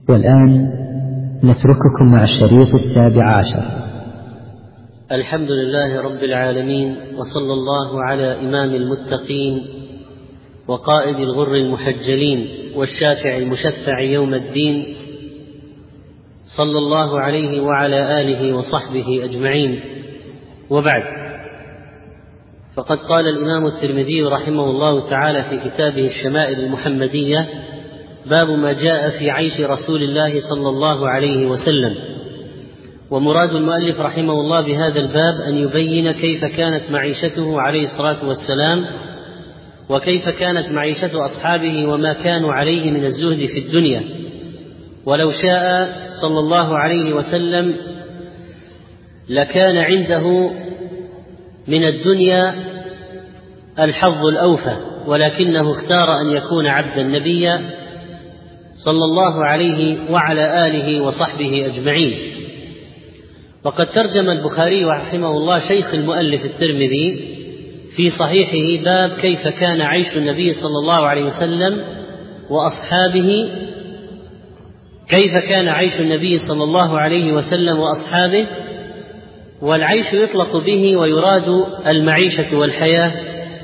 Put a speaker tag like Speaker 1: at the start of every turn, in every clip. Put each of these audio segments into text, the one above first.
Speaker 1: والآن نترككم مع الشريط 17.
Speaker 2: الحمد لله رب العالمين، وصلى الله على إمام المتقين وقائد الغر المحجلين والشافع المشفع يوم الدين، صلى الله عليه وعلى آله وصحبه أجمعين. وبعد، فقد قال الإمام الترمذي رحمه الله تعالى في كتابه الشمائل المحمدية: باب ما جاء في عيش رسول الله صلى الله عليه وسلم. ومراد المؤلف رحمه الله بهذا الباب أن يبين كيف كانت معيشته عليه الصلاة والسلام، وكيف كانت معيشة أصحابه وما كانوا عليه من الزهد في الدنيا. ولو شاء صلى الله عليه وسلم لكان عنده من الدنيا الحظ الأوفى، ولكنه اختار أن يكون عبدا نبيا صلى الله عليه وعلى آله وصحبه أجمعين. وقد ترجم البخاري رحمه الله شيخ المؤلف الترمذي في صحيحه باب كيف كان عيش النبي صلى الله عليه وسلم وأصحابه، كيف كان عيش النبي صلى الله عليه وسلم وأصحابه. والعيش يطلق به ويراد المعيشة والحياة،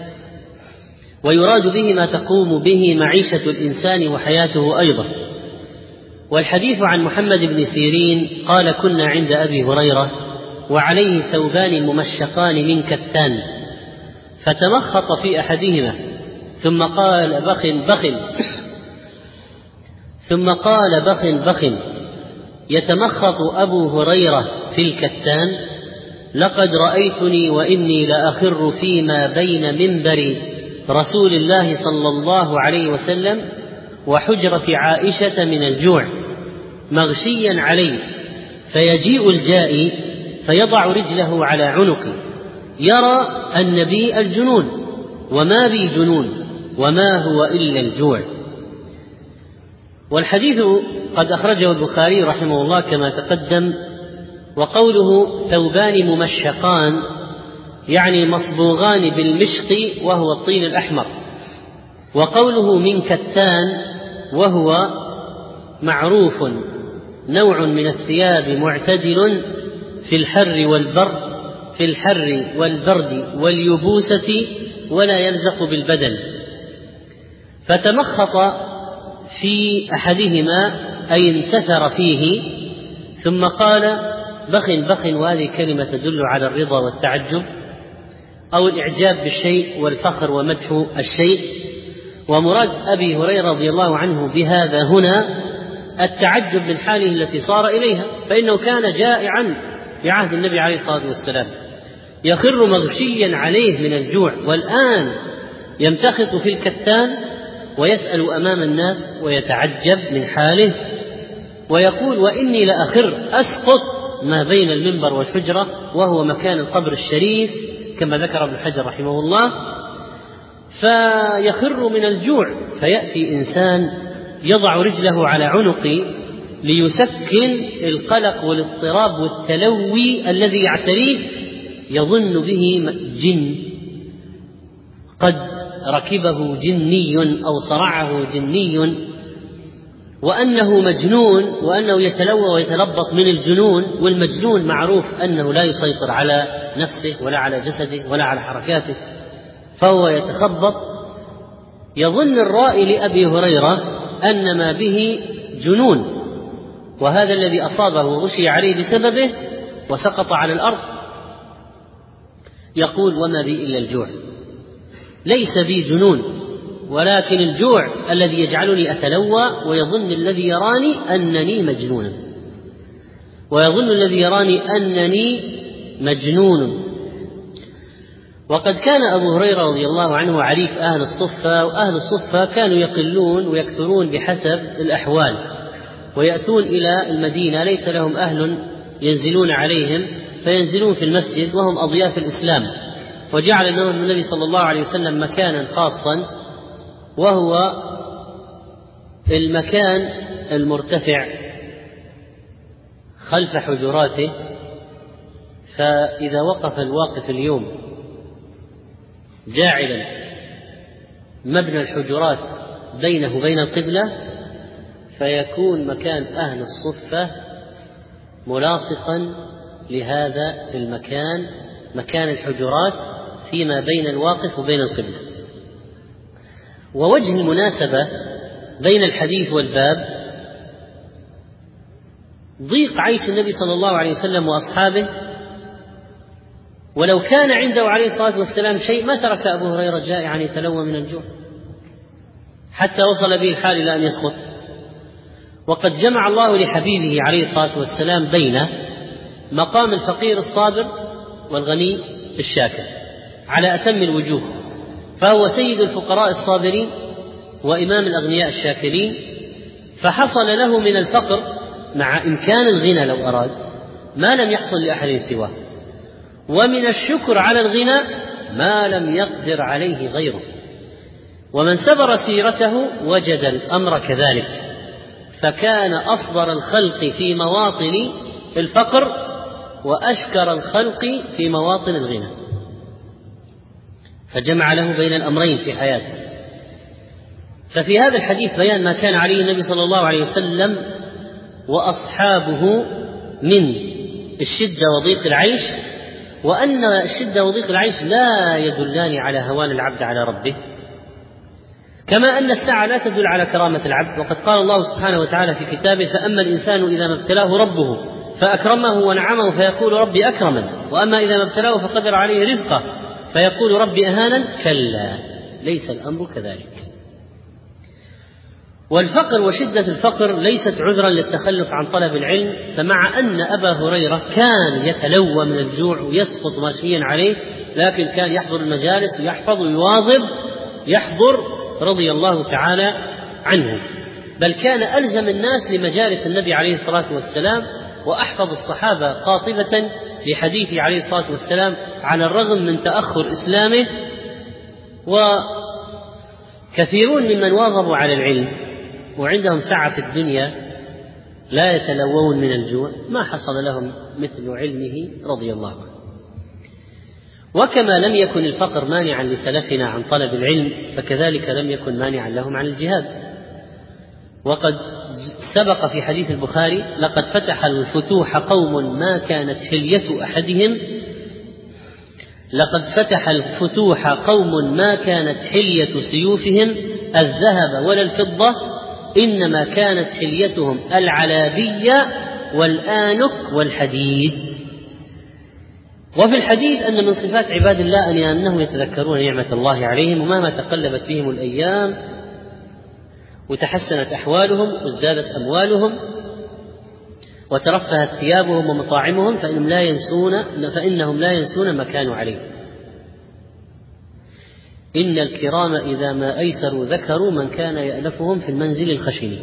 Speaker 2: ويراد به ما تقوم به معيشة الإنسان وحياته أيضا. والحديث عن محمد بن سيرين قال: كنا عند أبي هريرة وعليه ثوبان ممشقان من كتان، فتمخط في أحدهما ثم قال: بخ بخ، ثم قال: بخ بخ. يتمخط أبو هريرة في الكتان: لقد رأيتني وإني لأخر فيما بين منبر رسول الله صلى الله عليه وسلم وحجرة عائشة من الجوع مغشيا عليه، فيجيء الجائي فيضع رجله على عنقي، يرى النبي الجنون وما بي جنون وما هو إلا الجوع. والحديث قد أخرجه البخاري رحمه الله كما تقدم. وقوله ثوبان ممشقان يعني مصبوغان بالمشط وهو الطين الأحمر. وقوله من كتان وهو معروف نوع من الثياب معتدل في الحر والبرد واليبوسة ولا يلزق بالبدن. فتمخط في أحدهما أي انتثر فيه، ثم قال: بخ بخ. وهذه كلمة تدل على الرضا والتعجب أو الإعجاب بالشيء والفخر ومدح الشيء. ومراد أبي هريرة رضي الله عنه بهذا هنا التعجب من حاله التي صار إليها، فإنه كان جائعا في عهد النبي عليه الصلاة والسلام يخر مغشيا عليه من الجوع، والآن يمتخط في الكتان ويسأل أمام الناس ويتعجب من حاله ويقول: وإني لأخر، أسقط ما بين المنبر والحجرة، وهو مكان القبر الشريف كما ذكر ابن حجر رحمه الله، فيخر من الجوع. فيأتي إنسان يضع رجله على عنقي ليسكن القلق والاضطراب والتلوي الذي يعتريه، يظن به جن قد ركبه جني أو صرعه جني، وأنه مجنون، وأنه يتلوى ويتلبط من الجنون. والمجنون معروف أنه لا يسيطر على نفسه ولا على جسده ولا على حركاته، فهو يتخبط. يظن الرائي لأبي هريرة أن ما به جنون، وهذا الذي أصابه وغشي عليه بسببه وسقط على الأرض. يقول: وما بي إلا الجوع، ليس بي جنون، ولكن الجوع الذي يجعلني أتلوى. ويظن الذي يراني أنني مجنون، ويظن الذي يراني أنني مجنون. وقد كان أبو هريرة رضي الله عنه عريف أهل الصفة، وأهل الصفة كانوا يقلون ويكثرون بحسب الأحوال، ويأتون إلى المدينة ليس لهم أهل ينزلون عليهم، فينزلون في المسجد وهم أضياف الإسلام. وجعل لهم النبي صلى الله عليه وسلم مكانا خاصا، وهو المكان المرتفع خلف حجراته. فإذا وقف الواقف اليوم جاعلا مبنى الحجرات بينه وبين القبلة، فيكون مكان أهل الصفة ملاصقا لهذا المكان، مكان الحجرات فيما بين الواقف وبين القبلة. ووجه المناسبة بين الحديث والباب ضيق عيش النبي صلى الله عليه وسلم وأصحابه، ولو كان عنده عليه الصلاة والسلام شيء ما ترك أبو هريرة جائعا يتلوى من الجوع حتى وصل به الحال إلى أن يسقط. وقد جمع الله لحبيبه عليه الصلاة والسلام بين مقام الفقير الصابر والغني الشاكر على أتم الوجوه، فهو سيد الفقراء الصابرين وإمام الأغنياء الشاكرين، فحصل له من الفقر مع إمكان الغنى لو أراد ما لم يحصل لأحد سواه، ومن الشكر على الغنى ما لم يقدر عليه غيره. ومن سبر سيرته وجد الأمر كذلك، فكان أصبر الخلق في مواطن الفقر وأشكر الخلق في مواطن الغنى، فجمع له بين الأمرين في حياته. ففي هذا الحديث بيان ما كان عليه النبي صلى الله عليه وسلم وأصحابه من الشدة وضيق العيش، وأن الشدة وضيق العيش لا يدلان على هوان العبد على ربه، كما أن الساعة لا تدل على كرامة العبد. وقد قال الله سبحانه وتعالى في كتابه: فأما الإنسان إذا ما ابتلاه ربه فأكرمه ونعمه فيقول ربي أكرمن، وأما إذا ما ابتلاه فقدر عليه رزقه فيقول ربي أهانن. كلا، ليس الأمر كذلك. والفقر وشدة الفقر ليست عذرا للتخلف عن طلب العلم، فمع أن أبا هريرة كان يتلوى من الجوع ويسقط ماشيا عليه، لكن كان يحضر المجالس ويحفظ ويواظب يحضر رضي الله تعالى عنه، بل كان ألزم الناس لمجالس النبي عليه الصلاة والسلام، وأحفظ الصحابة قاطبة لحديثه عليه الصلاة والسلام على الرغم من تأخر إسلامه. وكثيرون ممن واظبوا على العلم وعندهم سعة في الدنيا لا يتلوون من الجوع ما حصل لهم مثل علمه رضي الله عنه. وكما لم يكن الفقر مانعا لسلفنا عن طلب العلم، فكذلك لم يكن مانعا لهم عن الجهاد. وقد سبق في حديث البخاري: لقد فتح الفتوح قوم ما كانت حلية أحدهم لقد فتح الفتوح قوم ما كانت حلية سيوفهم الذهب ولا الفضة، إنما كانت حليتهم العلابية والآنك والحديد. وفي الحديث أن من صفات عباد الله أنهم يتذكرون نعمة الله عليهم، ومهما تقلبت بهم الأيام وتحسنت أحوالهم وازدادت أموالهم وترفهت ثيابهم ومطاعمهم فإنهم لا ينسون ما كانوا عليه. إن الكرام إذا ما أيسروا ذكروا من كان يألفهم في المنزل الخشن.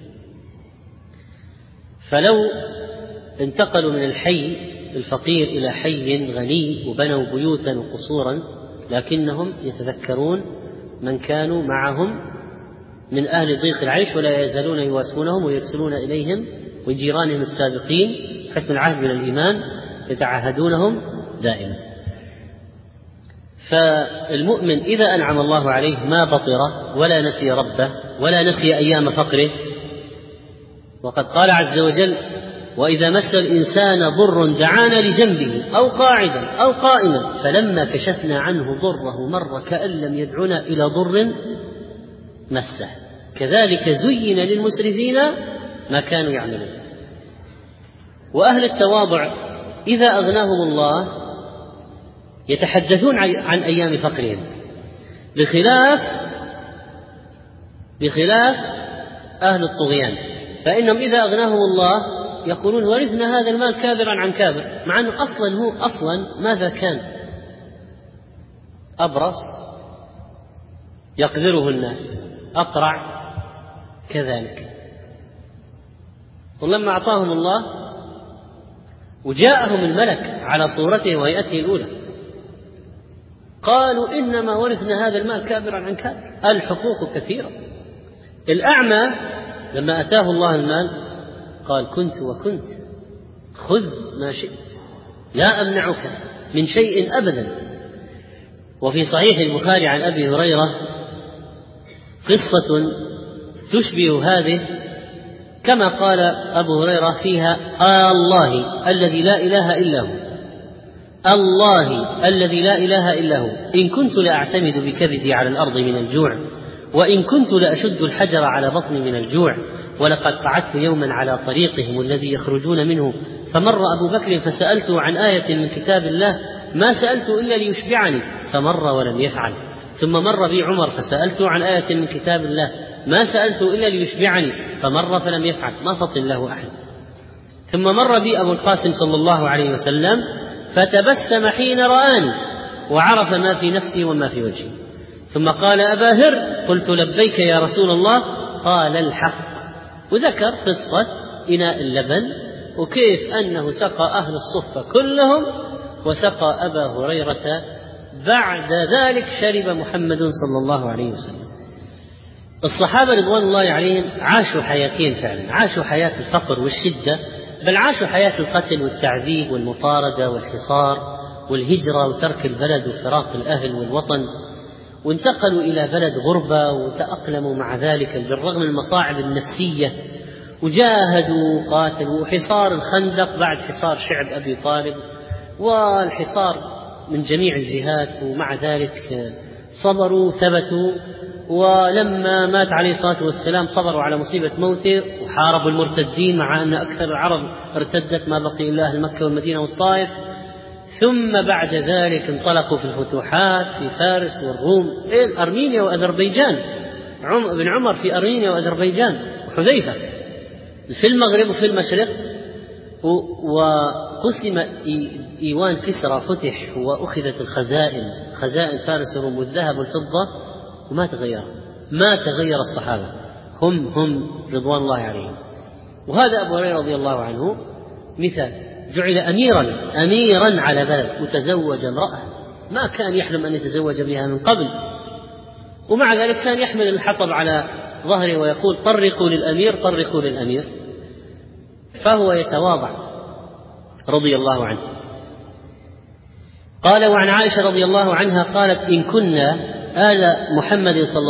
Speaker 2: فلو انتقلوا من الحي الفقير إلى حي غني وبنوا بيوتا وقصورا، لكنهم يتذكرون من كانوا معهم من أهل ضيق العيش، ولا يزالون يواسونهم ويرسلون إليهم وجيرانهم السابقين حسن العهد من الإيمان يتعهدونهم دائما. فالمؤمن إذا أنعم الله عليه ما بطر ولا نسي ربه ولا نسي أيام فقره. وقد قال عز وجل: وإذا مس الإنسان ضر دعانا لجنبه أو قاعدا أو قائما فلما كشفنا عنه ضره مر كأن لم يدعنا إلى ضر مسه كذلك زين للمسرفين ما كانوا يعملون. وأهل التواضع إذا أغناهم الله يتحدثون عن أيام فقرهم، بخلاف أهل الطغيان، فإنهم إذا أغناهم الله يقولون ورثنا هذا المال كابرا عن كابر، مع أنه أصلا ماذا كان؟ أبرص يقدره الناس، أقرع كذلك. ولما أعطاهم الله وجاءهم الملك على صورته وهيئته الأولى قالوا إنما ورثنا هذا المال كابرا عن كابر. الحقوق كثيرة. الأعمى لما أتاه الله المال قال: كنت وكنت، خذ ما شئت لا أمنعك من شيء أبدا. وفي صحيح البخاري عن أبي هريرة قصة تشبه هذه كما قال أبو هريرة فيها: الله الذي لا إله إلا هو، الله الذي لا إله إلا هو، إن كنت لأعتمد بكبدي على الأرض من الجوع، وإن كنت لأشد الحجر على بطني من الجوع، ولقد قعدت يوما على طريقهم الذي يخرجون منه، فمر أبو بكر فسألته عن آية من كتاب الله ما سألت إلا ليشبعني، فمر ولم يفعل. ثم مر بي عمر فسألته عن آية من كتاب الله ما سألت إلا ليشبعني، فمر فلم يفعل، ما فطن له أحد. ثم مر بي أبو القاسم صلى الله عليه وسلم فتبسم حين رآني، وعرف ما في نفسي وما في وجهي. ثم قال: أبا هر، قلت: لبيك يا رسول الله. قال: الحق. وذكر قصة إناء اللبن، وكيف أنه سقى أهل الصفة كلهم وسقى أبا هريرة، بعد ذلك شرب محمد صلى الله عليه وسلم. الصحابة رضوان الله عليهم عاشوا حياتين فعلا، عاشوا حياة الفقر والشدة، بل عاشوا حياة القتل والتعذيب والمطاردة والحصار والهجرة وترك البلد وفراق الأهل والوطن، وانتقلوا إلى بلد غربة وتأقلموا مع ذلك بالرغم من المصاعب النفسية، وجاهدوا وقاتلوا. حصار الخندق بعد حصار شعب أبي طالب والحصار من جميع الجهات، ومع ذلك صبروا ثبتوا. ولما مات عليه الصلاة والسلام صبروا على مصيبة موته وحاربوا المرتدين، مع أن أكثر العرب ارتدت، ما بقي إلا أهل مكة والمدينة والطائف. ثم بعد ذلك انطلقوا في الفتوحات في فارس والروم، أرمينيا وأذربيجان، ابن عمر في أرمينيا وأذربيجان، وحذيفة في المغرب وفي المشرق. وقسم إيوان كسرى فتح وأخذت الخزائن، خزائن فارس والروم والذهب والفضة، وما تغير الصحابة، هم رضوان الله عليهم. وهذا أبو هريرة رضي الله عنه مثال، جعل أميرا على بلد، وتزوج امرأة ما كان يحلم أن يتزوج بها من قبل، ومع ذلك كان يحمل الحطب على ظهره ويقول: طرقوا للأمير، فهو يتواضع رضي الله عنه. قال: وعن عائشة رضي الله عنها قالت: إن كنا آل محمد صلى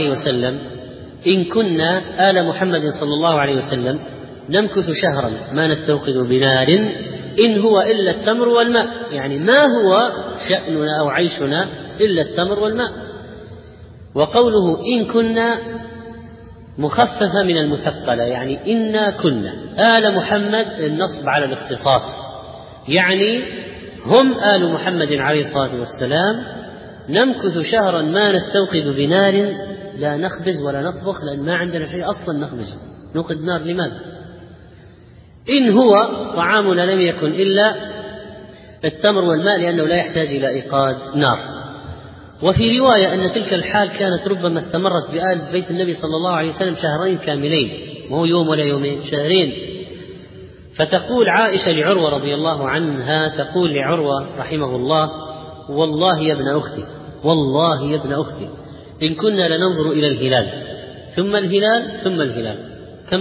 Speaker 2: الله عليه وسلم نمكث شهرا ما نستوقد بنار إن هو إلا التمر والماء، يعني ما هو شأننا أو عيشنا إلا التمر والماء. وقوله إن كنا مخففة من المثقلة، يعني إنا كنا آل محمد، النصب على الاختصاص، يعني هم آل محمد عليه الصلاة والسلام، نمكث شهرا ما نستوقد بنار، لا نخبز ولا نطبخ لأن ما عندنا شيء أصلا نخبزه، نوقد نار لماذا؟ إن هو طعامنا لم يكن إلا التمر والماء، لأنه لا يحتاج إلى إيقاد نار. وفي رواية أن تلك الحال كانت ربما استمرت بآل بيت النبي صلى الله عليه وسلم شهرين كاملين، مو يوم ولا يومين، شهرين. فتقول عائشة لعروة رضي الله عنها، تقول لعروة رحمه الله: والله يا ابن أختي إن كنا لننظر إلى الهلال ثم الهلال ثم الهلال. كم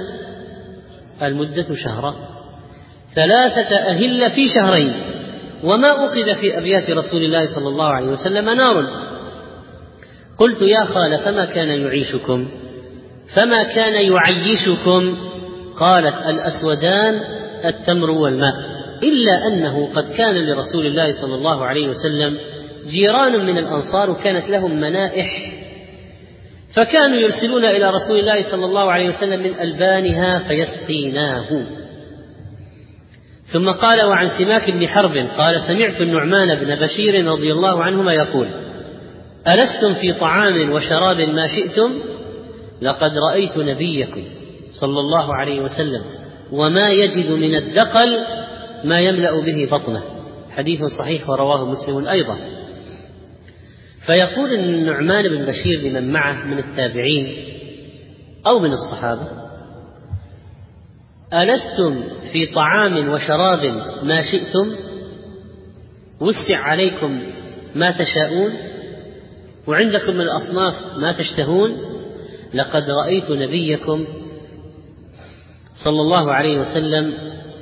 Speaker 2: المدة شهران، 3 أهل في شهرين، وما أخذ في أبيات رسول الله صلى الله عليه وسلم نار. قلت: يا خال فما كان يعيشكم؟ قالت: الأسودان التمر والماء، إلا أنه قد كان لرسول الله صلى الله عليه وسلم جيران من الأنصار وكانت لهم منائح، فكانوا يرسلون إلى رسول الله صلى الله عليه وسلم من ألبانها فيسقيناه. ثم قال: وعن سماك بن حرب قال: سمعت النعمان بن بشير رضي الله عنهما يقول: ألستم في طعام وشراب ما شئتم؟ لقد رأيت نبيكم صلى الله عليه وسلم وما يجد من الدقل ما يملأ به بطنه. حديث صحيح ورواه مسلم أيضا. فيقول النعمان بن بشير لمن معه من التابعين أو من الصحابة: ألستم في طعام وشراب ما شئتم؟ وسع عليكم ما تشاءون، وعندكم من الأصناف ما تشتهون. لقد رأيت نبيكم صلى الله عليه وسلم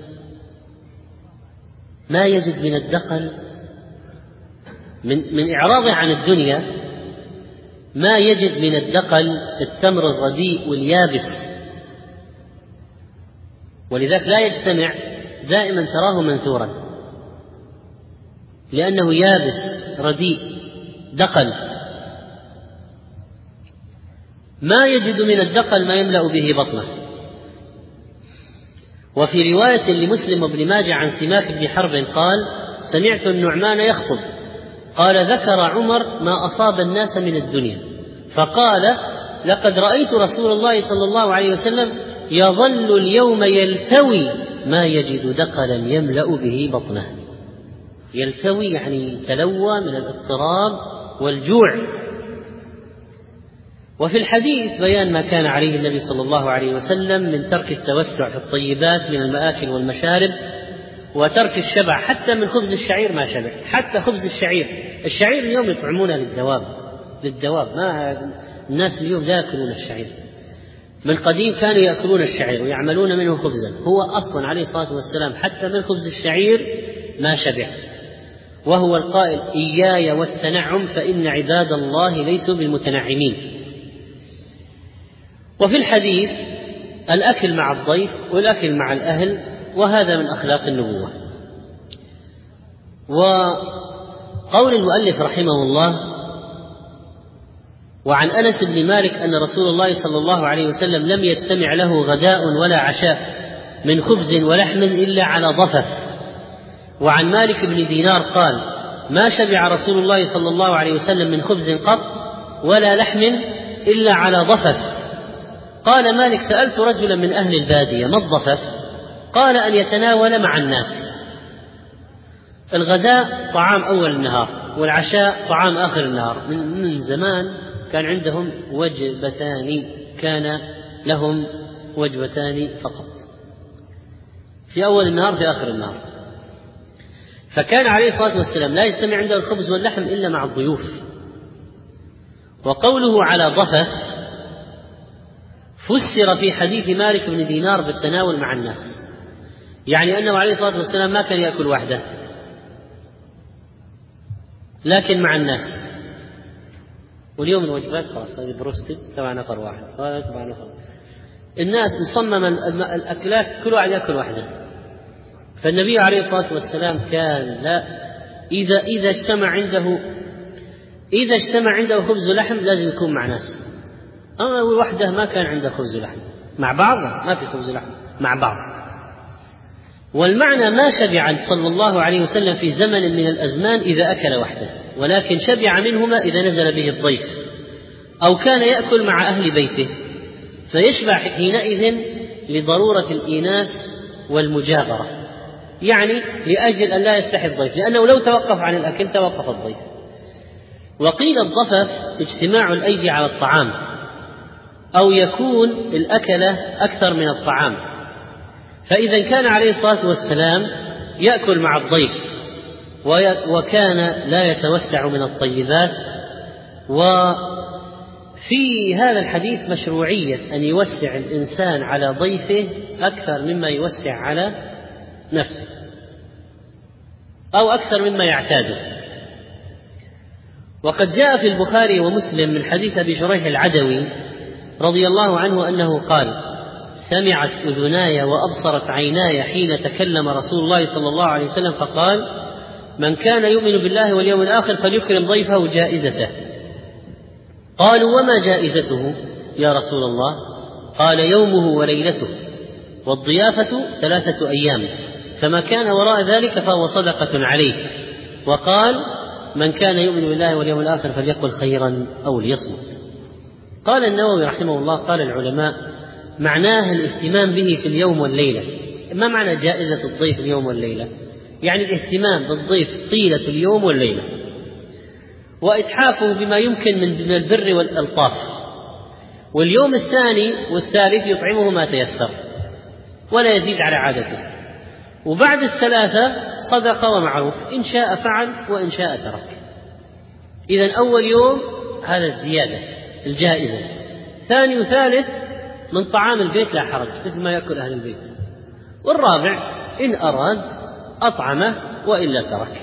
Speaker 2: ما يجد من الدقل، من إعراضه عن الدنيا، ما يجد من الدقل التمر الرديء واليابس ولذلك لا يجتمع، دائما تراه منثورا لأنه يابس رديء دقل، ما يجد من الدقل ما يملأ به بطنه. وفي رواية لمسلم وابن ماجه عن سماك بن حرب قال: سمعت النعمان يخطب، قال: ذكر عمر ما أصاب الناس من الدنيا، فقال: لقد رأيت رسول الله صلى الله عليه وسلم يظل اليوم يلتوي ما يجد دقلا يملأ به بطنه. يلتوي يعني تلوى من الاضطراب والجوع. وفي الحديث بيان ما كان عليه النبي صلى الله عليه وسلم من ترك التوسع في الطيبات من المآكل والمشارب، وترك الشبع حتى من خبز الشعير ما شبع، حتى خبز الشعير اليوم يطعمونه للدواب. ما الناس اليوم لا يأكلون الشعير، من قديم كانوا يأكلون الشعير ويعملون منه خبزا. هو أصلا عليه الصلاة والسلام حتى من خبز الشعير ما شبع، وهو القائل: إياي والتنعم فإن عباد الله ليسوا بالمتنعمين. وفي الحديث الأكل مع الضيف والأكل مع الأهل، وهذا من أخلاق النبوة. وقول المؤلف رحمه الله: وعن أنس بن مالك أن رسول الله صلى الله عليه وسلم لم يجتمع له غداء ولا عشاء من خبز ولحم إلا على ضفف. وعن مالك بن دينار قال: ما شبع رسول الله صلى الله عليه وسلم من خبز قط ولا لحم إلا على ضفف. قال مالك: سألت رجلا من أهل البادية ما الضفف؟ قال: أن يتناول مع الناس. الغداء طعام أول النهار، والعشاء طعام آخر النهار. من زمان كان عندهم وجبتان، كان لهم وجبتان فقط، في أول النهار في آخر النهار. فكان عليه الصلاة والسلام لا يجتمع عنده الخبز واللحم إلا مع الضيوف. وقوله على ضفف فسر في حديث مالك بن دينار بالتناول مع الناس، يعني أنه عليه الصلاة والسلام ما كان يأكل وحده لكن مع الناس. واليوم الوجبات خلاص هذه بروستد تبع نفر واحد، هذا تبع نفر. الناس مصمم الأكلات كل واحد يأكل وحده. فالنبي عليه الصلاة والسلام كان لا إذا اجتمع عنده خبز ولحم لازم يكون مع ناس. أما وحده ما كان عنده خبز ولحم، مع بعض ما في خبز ولحم، مع بعض. والمعنى ما شبع صلى الله عليه وسلم في زمن من الأزمان إذا أكل وحده، ولكن شبع منهما إذا نزل به الضيف أو كان يأكل مع أهل بيته، فيشبع حينئذ لضرورة الإيناس والمجاغرة، يعني لأجل أن لا يستحي الضيف، لأنه لو توقف عن الأكل توقف الضيف. وقيل الضفف اجتماع الأيدي على الطعام، أو يكون الأكلة أكثر من الطعام. فإذا كان عليه الصلاة والسلام يأكل مع الضيف وكان لا يتوسع من الطيبات. وفي هذا الحديث مشروعية أن يوسع الإنسان على ضيفه أكثر مما يوسع على نفسه أو أكثر مما يعتاده. وقد جاء في البخاري ومسلم من حديث أبي شريح العدوي رضي الله عنه أنه قال: سمعت أذناي وأبصرت عيناي حين تكلم رسول الله صلى الله عليه وسلم فقال: من كان يؤمن بالله واليوم الآخر فليكرم ضيفه جائزته. قالوا: وما جائزته يا رسول الله؟ قال: يومه وليلته، والضيافة 3 أيام، فما كان وراء ذلك فهو صدقة عليه. وقال: من كان يؤمن بالله واليوم الآخر فليقل خيرا أو ليصمت. قال النووي رحمه الله: قال العلماء معناه الاهتمام به في اليوم والليلة. ما معنى جائزة الضيف اليوم والليلة؟ يعني الاهتمام بالضيف طيلة اليوم والليلة، وإتحافه بما يمكن من البر والألطاف. واليوم الثاني والثالث يطعمه ما تيسر ولا يزيد على عادته، وبعد 3 صدقة ومعروف، إن شاء فعل وإن شاء ترك. إذن أول يوم هذا الزيادة الجائزة، ثاني وثالث من طعام البيت لا حرج مثل ما يأكل أهل البيت، والرابع إن أراد أطعمه وإلا ترك.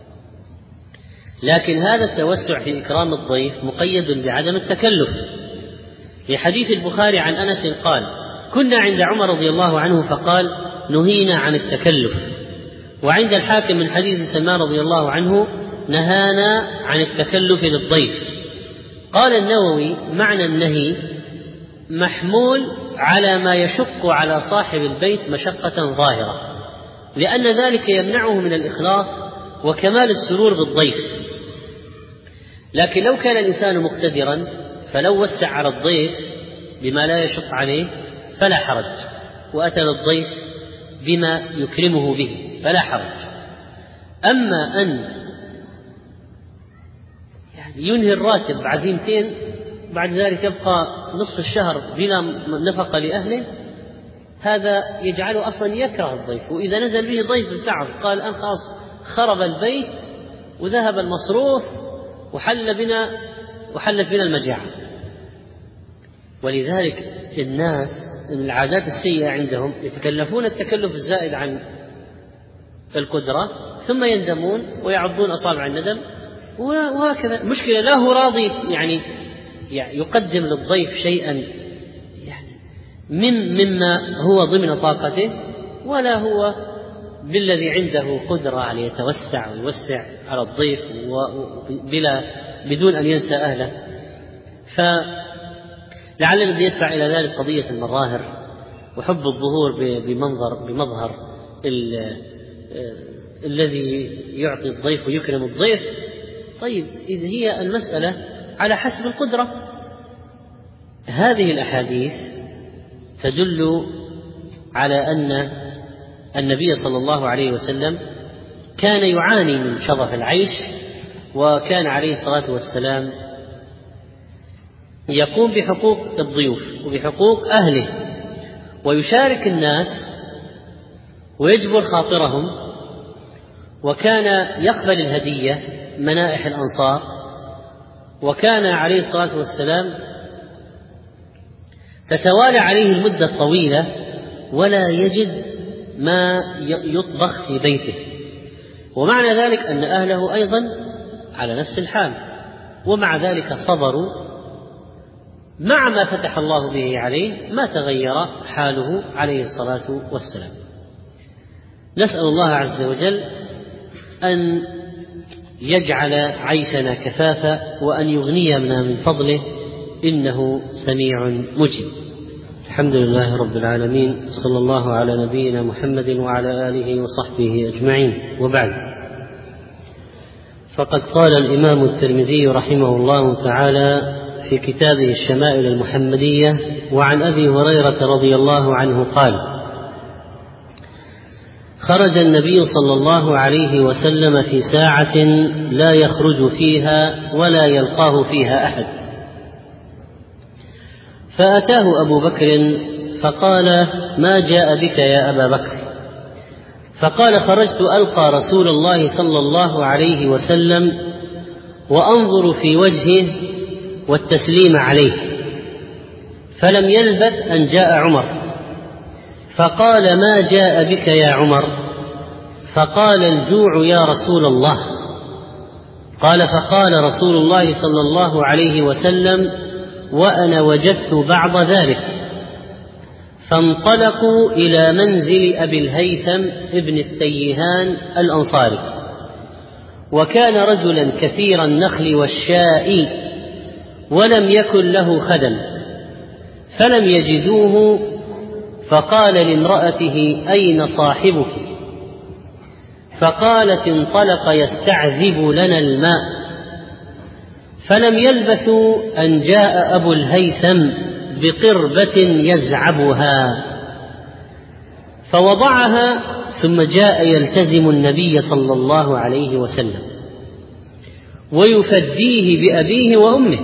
Speaker 2: لكن هذا التوسع في إكرام الضيف مقيد بعدم التكلف. في حديث البخاري عن أنس قال: كنا عند عمر رضي الله عنه فقال نهينا عن التكلف. وعند الحاكم من حديث سلمان رضي الله عنه نهانا عن التكلف للضيف. قال النووي معنى النهي محمول على ما يشق على صاحب البيت مشقة ظاهرة، لأن ذلك يمنعه من الإخلاص وكمال السرور بالضيف. لكن لو كان الإنسان مقتدرا فلو وسع على الضيف بما لا يشق عليه فلا حرج، وأتى للضيف بما يكرمه به فلا حرج. أما أن ينهي الراتب عزيمتين بعد ذلك يبقى نصف الشهر بلا نفقة لأهله، هذا يجعله أصلا يكره الضيف. وإذا نزل به ضيف بالتعب قال الآن خلاص خرب البيت وذهب المصروف وحلت بنا المجاعة. ولذلك الناس من العادات السيئة عندهم يتكلفون التكلف الزائد عن القدرة ثم يندمون ويعضون أصابع الندم، وهكذا. مشكلة لا هو راضي يعني يقدم للضيف شيئا مما هو ضمن طاقته، ولا هو بالذي عنده قدرة على يتوسع ويوسع على الضيف بدون أن ينسى أهله. فلعل الذي يدفع إلى ذلك قضية المظاهر وحب الظهور بمظهر الذي يعطي الضيف ويكرم الضيف. طيب إذا هي المسألة على حسب القدرة. هذه الأحاديث تدل على أن النبي صلى الله عليه وسلم كان يعاني من شظف العيش، وكان عليه الصلاة والسلام يقوم بحقوق الضيوف وبحقوق أهله ويشارك الناس ويجبر خاطرهم، وكان يقبل الهدية منائح الأنصار، وكان عليه الصلاة والسلام تتوالى عليه المدة الطويلة ولا يجد ما يطبخ في بيته. ومعنى ذلك أن أهله أيضا على نفس الحال، ومع ذلك صبروا مع ما فتح الله به عليه، ما تغير حاله عليه الصلاة والسلام. نسأل الله عز وجل أن يجعل عيشنا كفافا وأن يغنينا من فضله، إنه سميع مجيب. الحمد لله رب العالمين، صلى الله على نبينا محمد وعلى آله وصحبه أجمعين، وبعد. فقد قال الإمام الترمذي رحمه الله تعالى في كتابه الشمائل المحمدية: وعن أبي هريرة رضي الله عنه قال: خرج النبي صلى الله عليه وسلم في ساعة لا يخرج فيها ولا يلقاه فيها أحد، فأتاه أبو بكر فقال: ما جاء بك يا أبا بكر؟ فقال: خرجت ألقى رسول الله صلى الله عليه وسلم وأنظر في وجهه والتسليم عليه، فلم يلبث أن جاء عمر فقال: ما جاء بك يا عمر؟ فقال: الجوع يا رسول الله. قال: فقال رسول الله صلى الله عليه وسلم: وأنا وجدت بعض ذلك. فانطلقوا إلى منزل أبي الهيثم ابن التيهان الأنصاري، وكان رجلا كثير النخل والشاء ولم يكن له خدم، فلم يجدوه، فقال لامرأته: أين صاحبك؟ فقالت: انطلق يستعذب لنا الماء. فلم يلبثوا أن جاء أبو الهيثم بقربة يزعبها فوضعها، ثم جاء يلتزم النبي صلى الله عليه وسلم ويفديه بأبيه وأمه.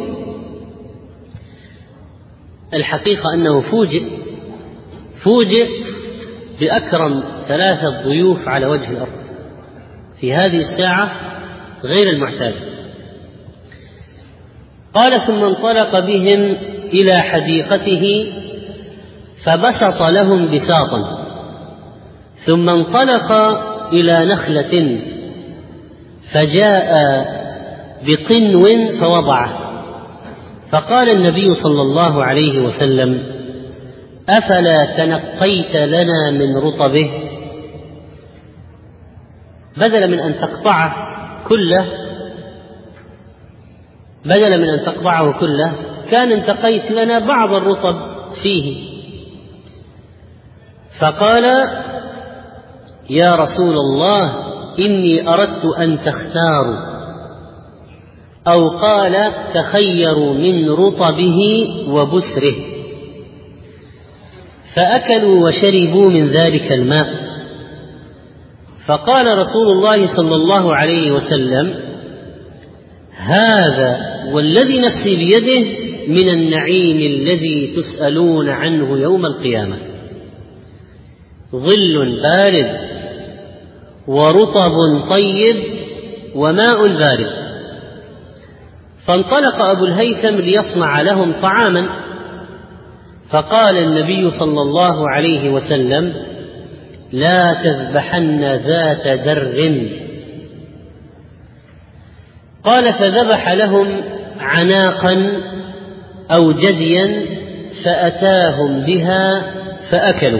Speaker 2: الحقيقة أنه فوجئ بأكرم 3 ضيوف على وجه الأرض في هذه الساعة غير المعتادة. قال: ثم انطلق بهم إلى حديقته فبسط لهم بساطا، ثم انطلق إلى نخلة فجاء بطنو فوضعه، فقال النبي صلى الله عليه وسلم: أفلا تنقيت لنا من رطبه؟ بدل من أن تقطعه كله كان انتقيت لنا بعض الرطب فيه. فقال: يا رسول الله إني أردت أن تختاروا، أو قال: تخيروا من رطبه وبسره. فأكلوا وشربوا من ذلك الماء. فقال رسول الله صلى الله عليه وسلم: هذا والذي نفسي بيده من النعيم الذي تسألون عنه يوم القيامة، ظل بارد ورطب طيب وماء بارد. فانطلق أبو الهيثم ليصنع لهم طعاما، فقال النبي صلى الله عليه وسلم: لا تذبحن ذات در. قال: فذبح لهم عناقا أو جديا فأتاهم بها فأكلوا.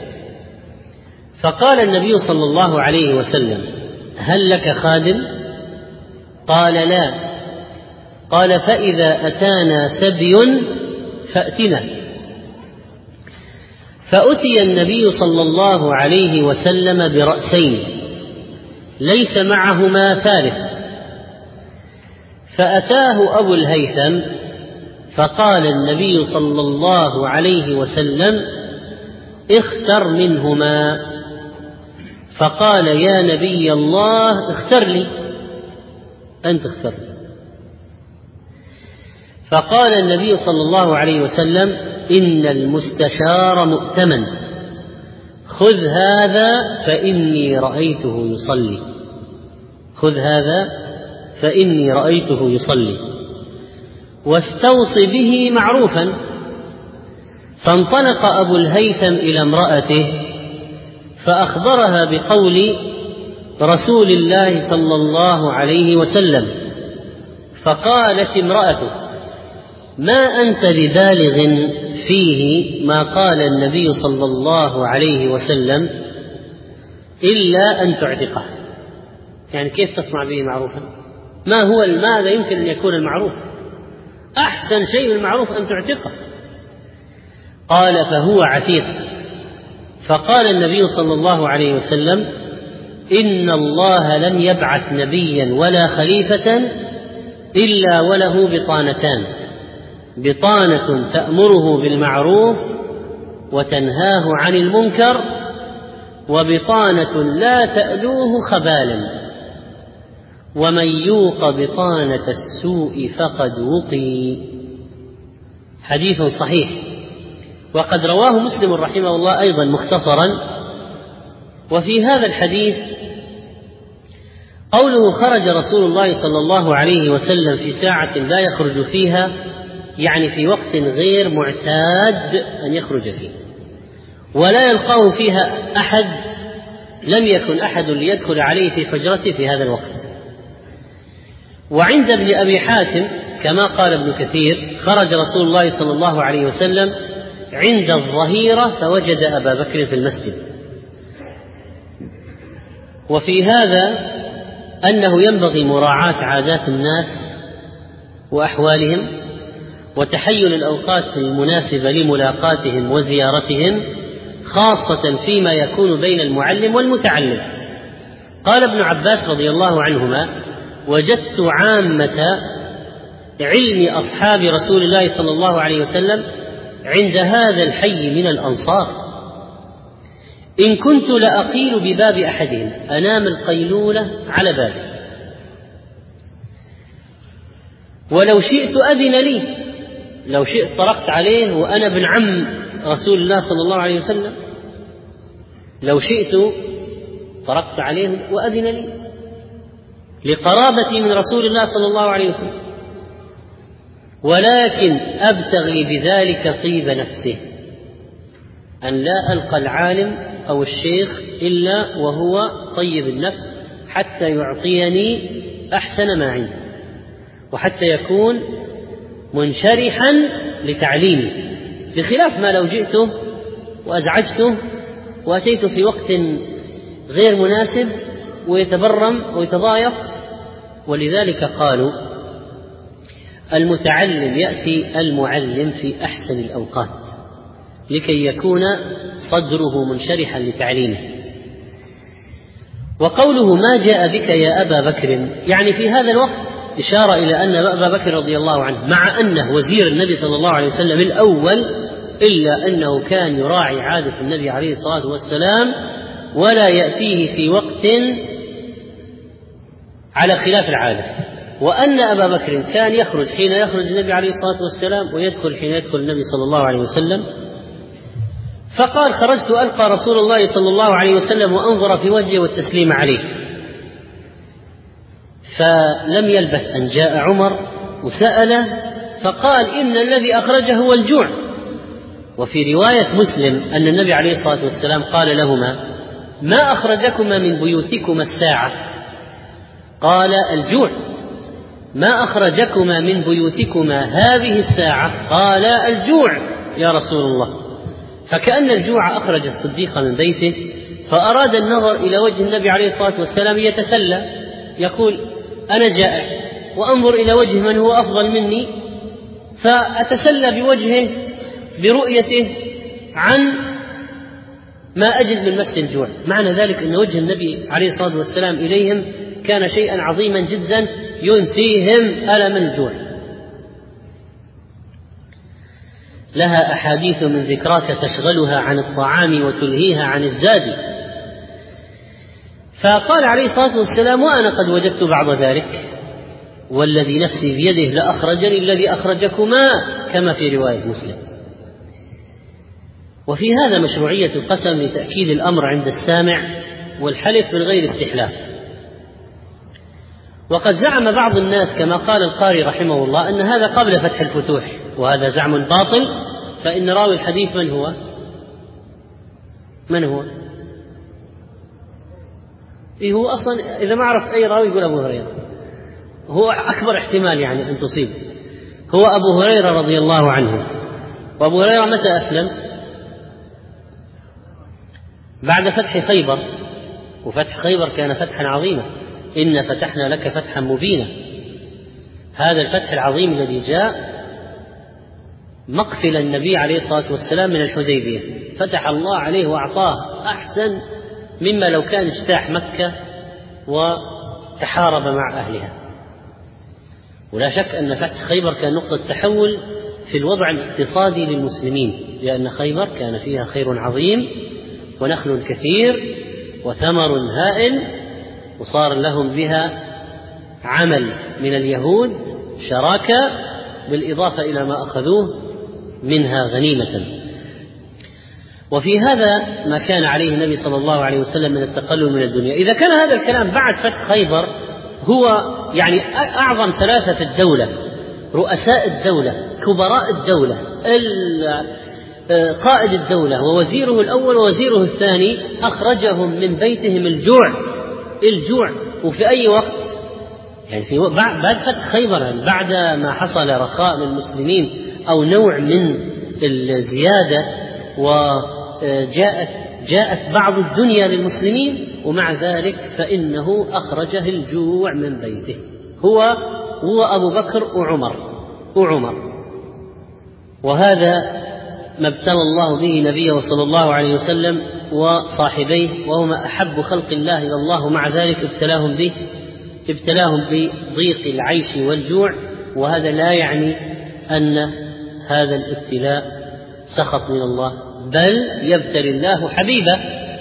Speaker 2: فقال النبي صلى الله عليه وسلم: هل لك خادم؟ قال: لا. قال: فإذا أتانا سبي فأتنا. فأتي النبي صلى الله عليه وسلم برأسين ليس معهما ثالث، فأتاه أبو الهيثم فقال النبي صلى الله عليه وسلم: اختر منهما. فقال: يا نبي الله اختر لي، أنت اختر لي. فقال النبي صلى الله عليه وسلم: إن المستشار مؤتمن، خذ هذا فإني رأيته يصلي، خذ هذا فإني رأيته يصلي، واستوص به معروفا. فانطلق أبو الهيثم إلى امرأته فأخبرها بقول رسول الله صلى الله عليه وسلم. فقالت امرأته: ما أنت ببالغ فيه ما قال النبي صلى الله عليه وسلم إلا أن تعتقه. يعني كيف تصنع به معروفا؟ ماذا يمكن أن يكون المعروف؟ أحسن شيء المعروف أن تعتقه. قال: فهو عتيق. فقال النبي صلى الله عليه وسلم: إن الله لم يبعث نبيا ولا خليفة إلا وله بطانتان: بطانة تأمره بالمعروف وتنهاه عن المنكر، وبطانة لا تألوه خبالا، ومن يوق بطانة السوء فقد وقي. حديث صحيح. وقد رواه مسلم رحمه الله أيضا مختصرا. وفي هذا الحديث قوله: خرج رسول الله صلى الله عليه وسلم في ساعة لا يخرج فيها، يعني في وقت غير معتاد أن يخرج فيه، ولا يلقاه فيها أحد، لم يكن أحد ليدخل عليه في حجرته في هذا الوقت. وعند ابن أبي حاتم كما قال ابن كثير: خرج رسول الله صلى الله عليه وسلم عند الظهيرة فوجد أبا بكر في المسجد. وفي هذا أنه ينبغي مراعاة عادات الناس وأحوالهم، وتحيل الأوقات المناسبة لملاقاتهم وزيارتهم، خاصة فيما يكون بين المعلم والمتعلم. قال ابن عباس رضي الله عنهما: وجدت عامة علم أصحاب رسول الله صلى الله عليه وسلم عند هذا الحي من الأنصار، إن كنت لأقيل بباب أحدهم، أنام القيلولة على بابه، ولو شئت أذن لي، لو شئت طرقت عليه وأنا ابن عم رسول الله صلى الله عليه وسلم، لو شئت طرقت عليه وأذن لي لقرابتي من رسول الله صلى الله عليه وسلم، ولكن أبتغي بذلك طيب نفسه، أن لا ألقى العالم أو الشيخ إلا وهو طيب النفس، حتى يعطيني أحسن ما عنده، وحتى يكون منشرحا لتعليمي، بخلاف ما لو جئته وأزعجته وأتيت في وقت غير مناسب، ويتبرم ويتضايق. ولذلك قالوا المتعلم يأتي المعلم في أحسن الأوقات لكي يكون صدره منشرحا لتعليمه. وقوله ما جاء بك يا أبا بكر، يعني في هذا الوقت إشارة إلى أن أبا بكر رضي الله عنه مع أنه وزير النبي صلى الله عليه وسلم الأول، إلا أنه كان يراعي عادة النبي عليه الصلاة والسلام ولا يأتيه في وقت على خلاف العادة، وأن أبا بكر كان يخرج حين يخرج النبي عليه الصلاة والسلام ويدخل حين يدخل النبي صلى الله عليه وسلم. فقال خرجت ألقى رسول الله صلى الله عليه وسلم وأنظر في وجهه والتسليم عليه، فلم يلبث أن جاء عمر وسأله فقال إن الذي أخرجه هو الجوع. وفي رواية مسلم أن النبي عليه الصلاة والسلام قال لهما ما أخرجكما من بيوتكما الساعة؟ قال الجوع. ما أخرجكما من بيوتكما هذه الساعة؟ قال الجوع يا رسول الله. فكأن الجوع أخرج الصديق من بيته، فأراد النظر إلى وجه النبي عليه الصلاة والسلام يتسلى، يقول أنا جائع وأنظر إلى وجه من هو أفضل مني فأتسلى بوجهه برؤيته عن ما أجد من مس الجوع. معنى ذلك أن وجه النبي عليه الصلاة والسلام إليهم كان شيئا عظيما جدا ينسيهم ألم الجوع. لها أحاديث من ذكراك تشغلها عن الطعام وتلهيها عن الزاد. فقال عليه الصلاة والسلام وأنا قد وجدت بعض ذلك والذي نفسي بيده لأخرجني الذي أخرجكما، كما في رواية مسلم. وفي هذا مشروعية القسم لتأكيد الأمر عند السامع والحلف من غير استحلاف. وقد زعم بعض الناس كما قال القاري رحمه الله أن هذا قبل فتح الفتوح، وهذا زعم باطل، فإن راوي الحديث من هو؟ هو أصلا إذا ما عرفت أي راوي يقول أبو هريرة، هو أكبر احتمال يعني أن تصيب، هو أبو هريرة رضي الله عنه. وأبو هريرة متى أسلم؟ بعد فتح خيبر، وفتح خيبر كان فتحا عظيما، إن فتحنا لك فتحا مبينا. هذا الفتح العظيم الذي جاء مقفل النبي عليه الصلاة والسلام من الحديبية، فتح الله عليه وأعطاه أحسن مما لو كان اجتاح مكة وتحارب مع أهلها. ولا شك أن فتح خيبر كان نقطة تحول في الوضع الاقتصادي للمسلمين، لأن خيبر كان فيها خير عظيم ونخل كثير وثمر هائل، وصار لهم بها عمل من اليهود شراكة، بالإضافة إلى ما أخذوه منها غنيمة. وفي هذا ما كان عليه النبي صلى الله عليه وسلم من التقلل من الدنيا. إذا كان هذا الكلام بعد فتح خيبر، هو يعني أعظم ثلاثة في الدولة، رؤساء الدولة، كبراء الدولة، قائد الدولة ووزيره الأول ووزيره الثاني، أخرجهم من بيتهم الجوع. وفي أي وقت؟ يعني في بعد فتح خيبر، بعد ما حصل رخاء للمسلمين أو نوع من الزيادة، وجاءت بعض الدنيا للمسلمين، ومع ذلك فإنه أخرجه الجوع من بيته، هو أبو بكر وعمر. وهذا ما ابتلى الله به نبيه صلى الله عليه وسلم وصاحبيه، وهما أحب خلق الله إلى الله، مع ذلك ابتلاهم بضيق العيش والجوع. وهذا لا يعني أن هذا الابتلاء سخط من الله، بل يبتلي الله حبيبه.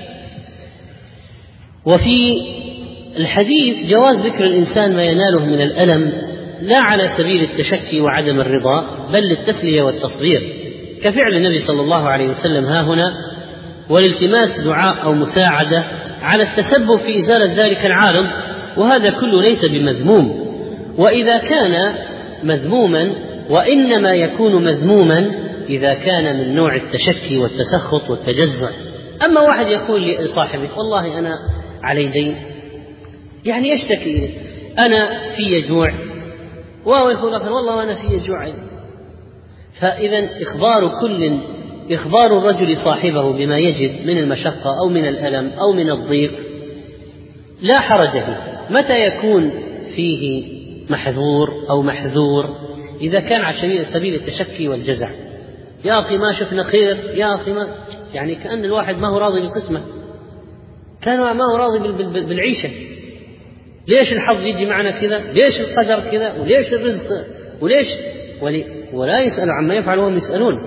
Speaker 2: وفي الحديث جواز ذكر الإنسان ما يناله من الألم، لا على سبيل التشكي وعدم الرضا، بل للتسلية والتصغير، كفعل النبي صلى الله عليه وسلم ها هنا، والالتماس دعاء أو مساعدة على التسبب في إزالة ذلك العارض. وهذا كله ليس بمذموم، وإذا كان مذموما وإنما يكون مذموما إذا كان من نوع التشكي والتسخط والتجزع. أما واحد يقول لصاحبه والله أنا علي دين، يعني يشتكي أنا في جوع، وهو يقول آخر والله أنا في جوع. فإذا إخبار كل إخبار الرجل صاحبه بما يجد من المشقة أو من الألم أو من الضيق لا حرج فيه. متى يكون فيه محذور أو محذور؟ إذا كان على سبيل التشكي والجزع، يا أخي ما شفنا خير، يا أخي ما، يعني كأن الواحد ما هو راضي بالقسمة، كان ما هو راضي بالعيشة. ليش الحظ يجي معنا كذا؟ ليش القدر كذا؟ وليش الرزق؟ وليش؟ ولا يسألوا عما يفعل وهم يسألون.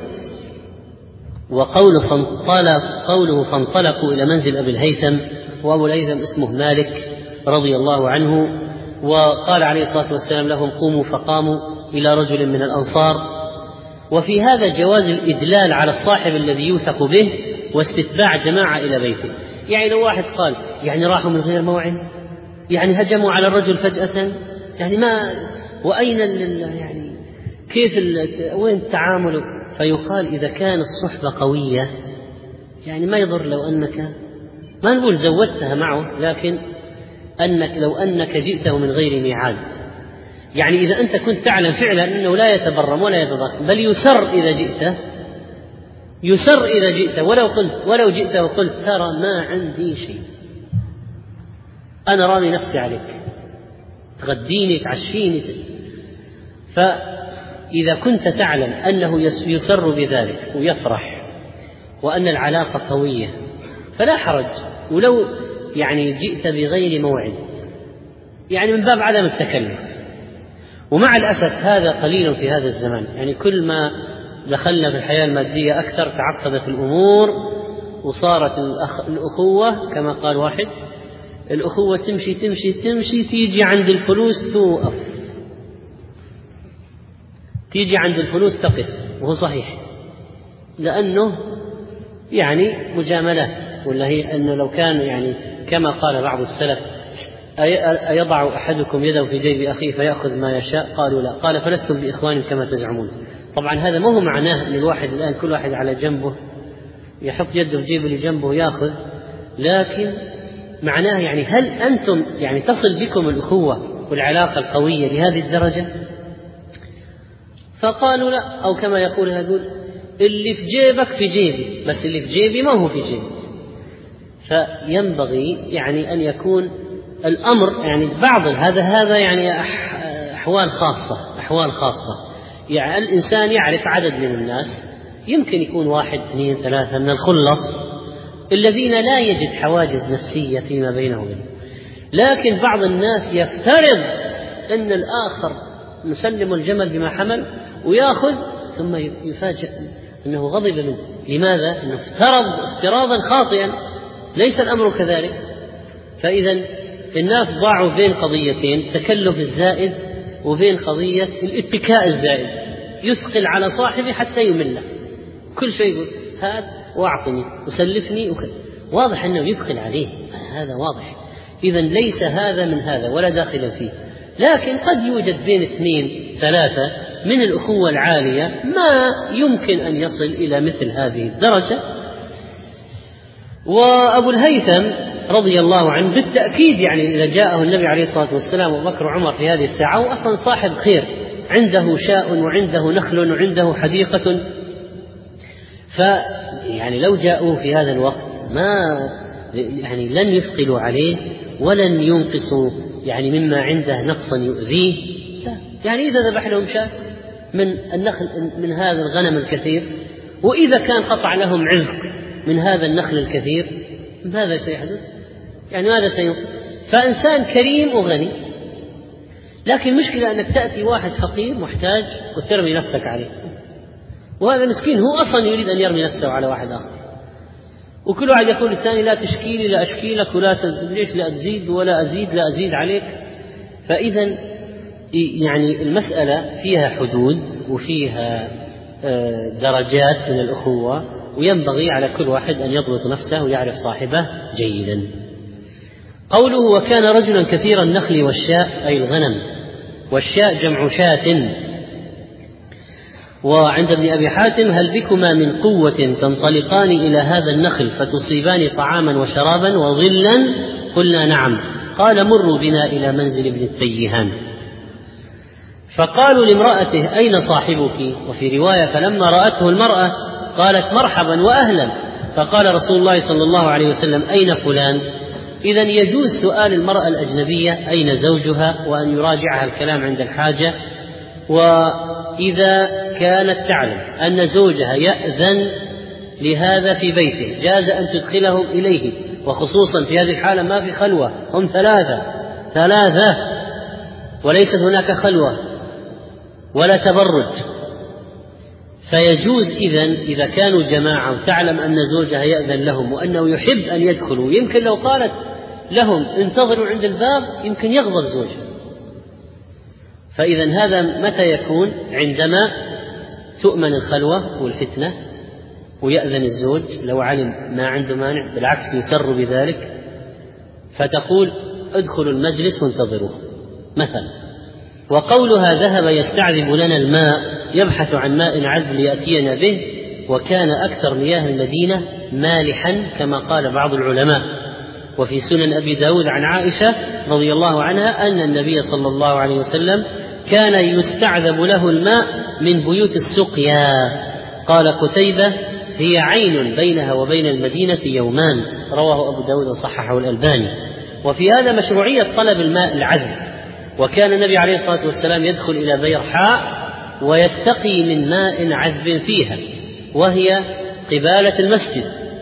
Speaker 2: قوله فانطلقوا إلى منزل أبي الهيثم، وأبو الهيثم اسمه مالك رضي الله عنه، وقال عليه الصلاة والسلام لهم قوموا، فقاموا إلى رجل من الأنصار. وفي هذا جواز الإدلال على الصاحب الذي يوثق به واستتباع جماعة إلى بيته. يعني لو واحد قال يعني راحوا من غير موعد، يعني هجموا على الرجل فجأة، يعني ما وأين يعني كيف وين التعامل؟ فيقال إذا كان الصحبة قوية يعني ما يضر لو أنك ما نقول زودتها معه، لكن لو أنك جئته من غير ميعاد. يعني إذا أنت كنت تعلم فعلا أنه لا يتبرم ولا يتضخم، بل يسر إذا جئته ولو جئته وقلت ترى ما عندي شيء، أنا رامي نفسي عليك، تغديني تعشيني. فإذا كنت تعلم أنه يسر بذلك ويفرح وأن العلاقة قوية فلا حرج، ولو يعني جئت بغير موعد، يعني من باب عدم التكلف. ومع الأسف هذا قليل في هذا الزمان، يعني كل ما دخلنا في الحياة المادية أكثر تعقدت الأمور، وصارت الأخوة كما قال واحد، الأخوة تمشي تمشي تمشي، تيجي عند الفلوس توقف، تيجي عند الفلوس تقف. وهو صحيح، لأنه يعني مجاملات، ولا هي أنه لو كان يعني كما قال بعض السلف أيضع أحدكم يده في جيب أخيه فيأخذ ما يشاء؟ قالوا لا. قال فلستم بإخوان كما تزعمون. طبعا هذا ما هو معناه أن الواحد الآن كل واحد على جنبه يحط يده في جيبه اللي جنبه يأخذ، لكن معناه يعني هل أنتم يعني تصل بكم الأخوة والعلاقة القوية لهذه الدرجة؟ فقالوا لا، أو كما يقول هذول اللي في جيبك في جيبي، بس اللي في جيبي ما هو في جيبي. فينبغي يعني أن يكون الأمر يعني بعض هذا يعني أحوال خاصة. يعني الإنسان يعرف عدد من الناس، يمكن يكون 1 2 3 من الخلص الذين لا يجد حواجز نفسية فيما بينه وبينه، لكن بعض الناس يفترض أن الآخر مسلم الجمل بما حمل ويأخذ، ثم يفاجئ أنه غضب منه. لماذا؟ أنه افترض افتراضا خاطئا، ليس الأمر كذلك. فإذا الناس ضاعوا بين قضيتين، تكلف الزائد وبين قضية الاتكاء الزائد، يثقل على صاحبه حتى يمله، كل شيء يقول هات واعطني وسلفني وكذا، واضح أنه يثقل عليه، هذا واضح. إذن ليس هذا من هذا ولا داخلا فيه، لكن قد يوجد بين 2 3 من الأخوة العالية ما يمكن أن يصل إلى مثل هذه الدرجة. وأبو الهيثم رضي الله عنه بالتأكيد يعني إذا جاءه النبي عليه الصلاة والسلام وبكر وعمر في هذه الساعة، هو أصلا صاحب خير، عنده شاء وعنده نخل وعنده حديقة، فيعني لو جاءوا في هذا الوقت ما يعني لن يثقلوا عليه ولن ينقصوا يعني مما عنده نقصا يؤذيه. يعني إذا ذبح لهم شاة من النخل من هذا الغنم الكثير، وإذا كان قطع لهم عذق من هذا النخل الكثير، ماذا سيحدث؟ يعني ماذا سينقص؟ فإنسان كريم وغني، لكن المشكلة أنك تأتي واحد فقير محتاج وترمي نفسك عليه، وهذا مسكين هو أصلا يريد أن يرمي نفسه على واحد آخر، وكل واحد يقول للثاني لا تشكيلي لا أشكيلك ولا ليش لا تزيد ولا أزيد لا أزيد عليك. فإذا يعني المسألة فيها حدود وفيها درجات من الأخوة، وينبغي على كل واحد أن يضبط نفسه ويعرف صاحبه جيدا. قوله وكان رجلا كثير النخل والشاء أي الغنم، والشاء جمع شاة. وعند ابن أبي حاتم هل بكما من قوة تنطلقان إلى هذا النخل فتصيبان طعاما وشرابا وظلا؟ قلنا نعم. قال مروا بنا إلى منزل ابن التيهان. فقالوا لامرأته أين صاحبك؟ وفي رواية فلما رأته المرأة قالت مرحبا وأهلا. فقال رسول الله صلى الله عليه وسلم أين فلان؟ إذن يجوز سؤال المرأة الأجنبية أين زوجها، وأن يراجعها الكلام عند الحاجة. وإذا كانت تعلم أن زوجها يأذن لهذا في بيته جاز أن تدخلهم إليه، وخصوصا في هذه الحالة ما في خلوة، هم ثلاثة وليست هناك خلوة ولا تبرج، فيجوز إذا كانوا جماعة وتعلم أن زوجها يأذن لهم وأنه يحب أن يدخلوا، يمكن لو قالت لهم انتظروا عند الباب يمكن يغضب زوجها. فإذا هذا متى يكون؟ عندما تؤمن الخلوة والفتنة ويأذن الزوج، لو علم ما عنده مانع بالعكس يسر بذلك، فتقول ادخلوا المجلس وانتظروه مثلا. وقولها ذهب يستعذب لنا الماء يبحث عن ماء عذب ليأتينا به، وكان أكثر مياه المدينة مالحا كما قال بعض العلماء. وفي سنن أبي داود عن عائشة رضي الله عنها أن النبي صلى الله عليه وسلم كان يستعذب له الماء من بيوت السقيا. قال قتيبة هي عين بينها وبين المدينة يومان، رواه أبو داود وصححه الألباني. وفي هذا مشروعية طلب الماء العذب، وكان النبي عليه الصلاة والسلام يدخل إلى بيرحاء ويستقي من ماء عذب فيها، وهي قبالة المسجد.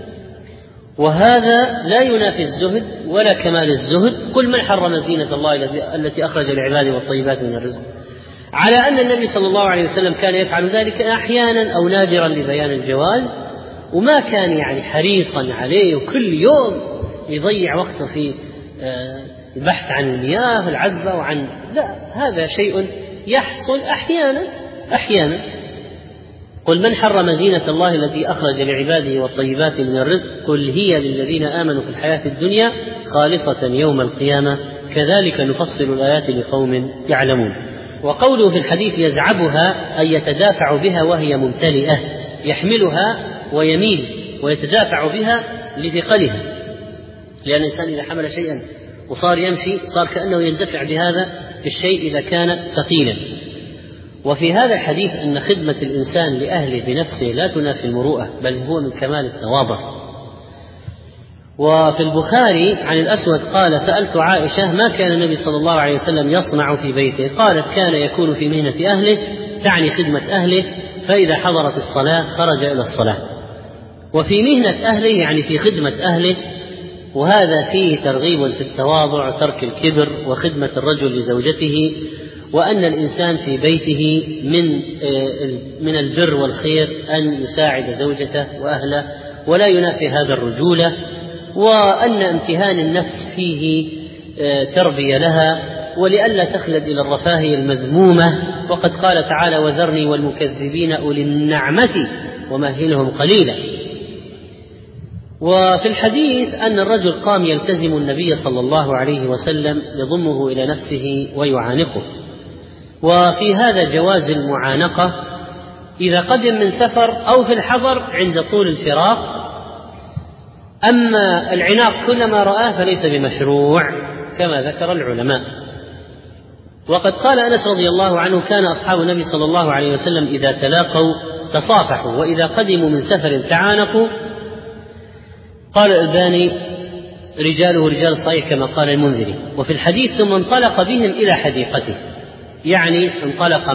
Speaker 2: وهذا لا ينافي الزهد ولا كمال الزهد. قل من حرم زينة الله التي أخرج لعباده والطيبات من الرزق، على أن النبي صلى الله عليه وسلم كان يفعل ذلك أحيانا أو نادرا لبيان الجواز، وما كان حريصا عليه وكل يوم يضيع وقته في البحث عن المياه العذبة لا، هذا شيء يحصل أحيانا. قل من حرم زينة الله التي أخرج لعباده والطيبات من الرزق قل هي للذين آمنوا في الحياة الدنيا خالصة يوم القيامة كذلك نفصل الآيات لقوم يعلمون. وقوله في الحديث يزعبها أي يتدافع بها وهي ممتلئة، يحملها ويميل ويتدافع بها لثقلها، لأن الإنسان إذا حمل شيئا وصار يمشي صار كأنه يندفع بهذا الشيء إذا كان ثقيلا. وفي هذا الحديث أن خدمة الإنسان لأهله بنفسه لا تنافي المروءة، بل هو من كمال التواضع. وفي البخاري عن الأسود قال سألت عائشة ما كان النبي صلى الله عليه وسلم يصنع في بيته؟ قالت كان يكون في مهنة أهله، تعني خدمة أهله، فإذا حضرت الصلاة خرج إلى الصلاة. وفي مهنة أهله يعني في خدمة أهله، وهذا فيه ترغيب في التواضع وترك الكبر وخدمة الرجل لزوجته، وأن الإنسان في بيته من البر والخير أن يساعد زوجته وأهله، ولا ينافي هذا الرجولة، وأن امتهان النفس فيه تربية لها ولئلا تخلد إلى الرفاهية المذمومة. وقد قال تعالى وذرني والمكذبين أولي النعمة ومهلهم قليلا. وفي الحديث أن الرجل قام يلتزم النبي صلى الله عليه وسلم يضمه إلى نفسه ويعانقه. وفي هذا جواز المعانقة إذا قدم من سفر أو في الحضر عند طول الفراق. أما العناق كلما رآه فليس بمشروع كما ذكر العلماء. وقد قال أنس رضي الله عنه كان أصحاب النبي صلى الله عليه وسلم إذا تلاقوا تصافحوا، وإذا قدموا من سفر تعانقوا. قال الألباني رجاله رجال الصحيح كما قال المنذري. وفي الحديث ثم انطلق بهم إلى حديقته، يعني انطلق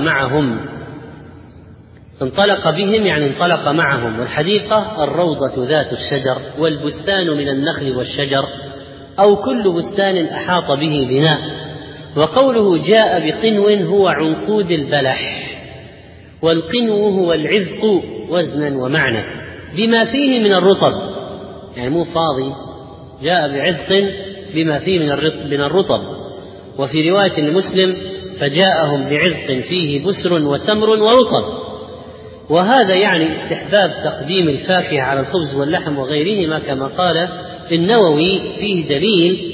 Speaker 2: معهم. والحديقة الروضة ذات الشجر، والبستان من النخل والشجر، أو كل بستان أحاط به بناء. وقوله جاء بقنو هو عنقود البلح، والقنو هو العذق وزنا ومعنى بما فيه من الرطب، يعني مو فاضي، جاء بعذق بما فيه من الرطب. وفي رواية لمسلم فجاءهم بعذق فيه بسر وتمر ورطب. وهذا يعني استحباب تقديم الفاكهة على الخبز واللحم وغيرهما كما قال النووي فيه دليل،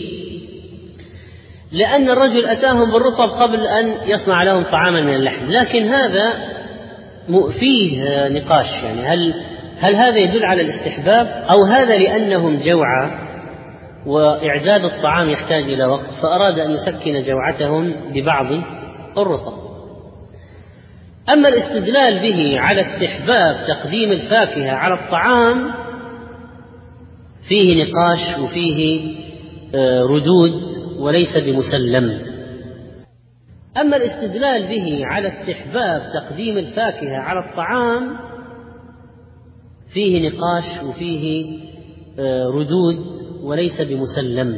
Speaker 2: لأن الرجل أتاهم بالرطب قبل أن يصنع لهم طعاما من اللحم. لكن هذا فيه نقاش، يعني هل هذا يدل على الاستحباب أو هذا لأنهم جوعى وإعداد الطعام يحتاج إلى وقت فأراد أن يسكن جوعتهم ببعض الرطب. أما الاستدلال به على استحباب تقديم الفاكهة على الطعام فيه نقاش وفيه ردود وليس بمسلم. أما الاستدلال به على استحباب تقديم الفاكهة على الطعام فيه نقاش وفيه ردود وليس بمسلم.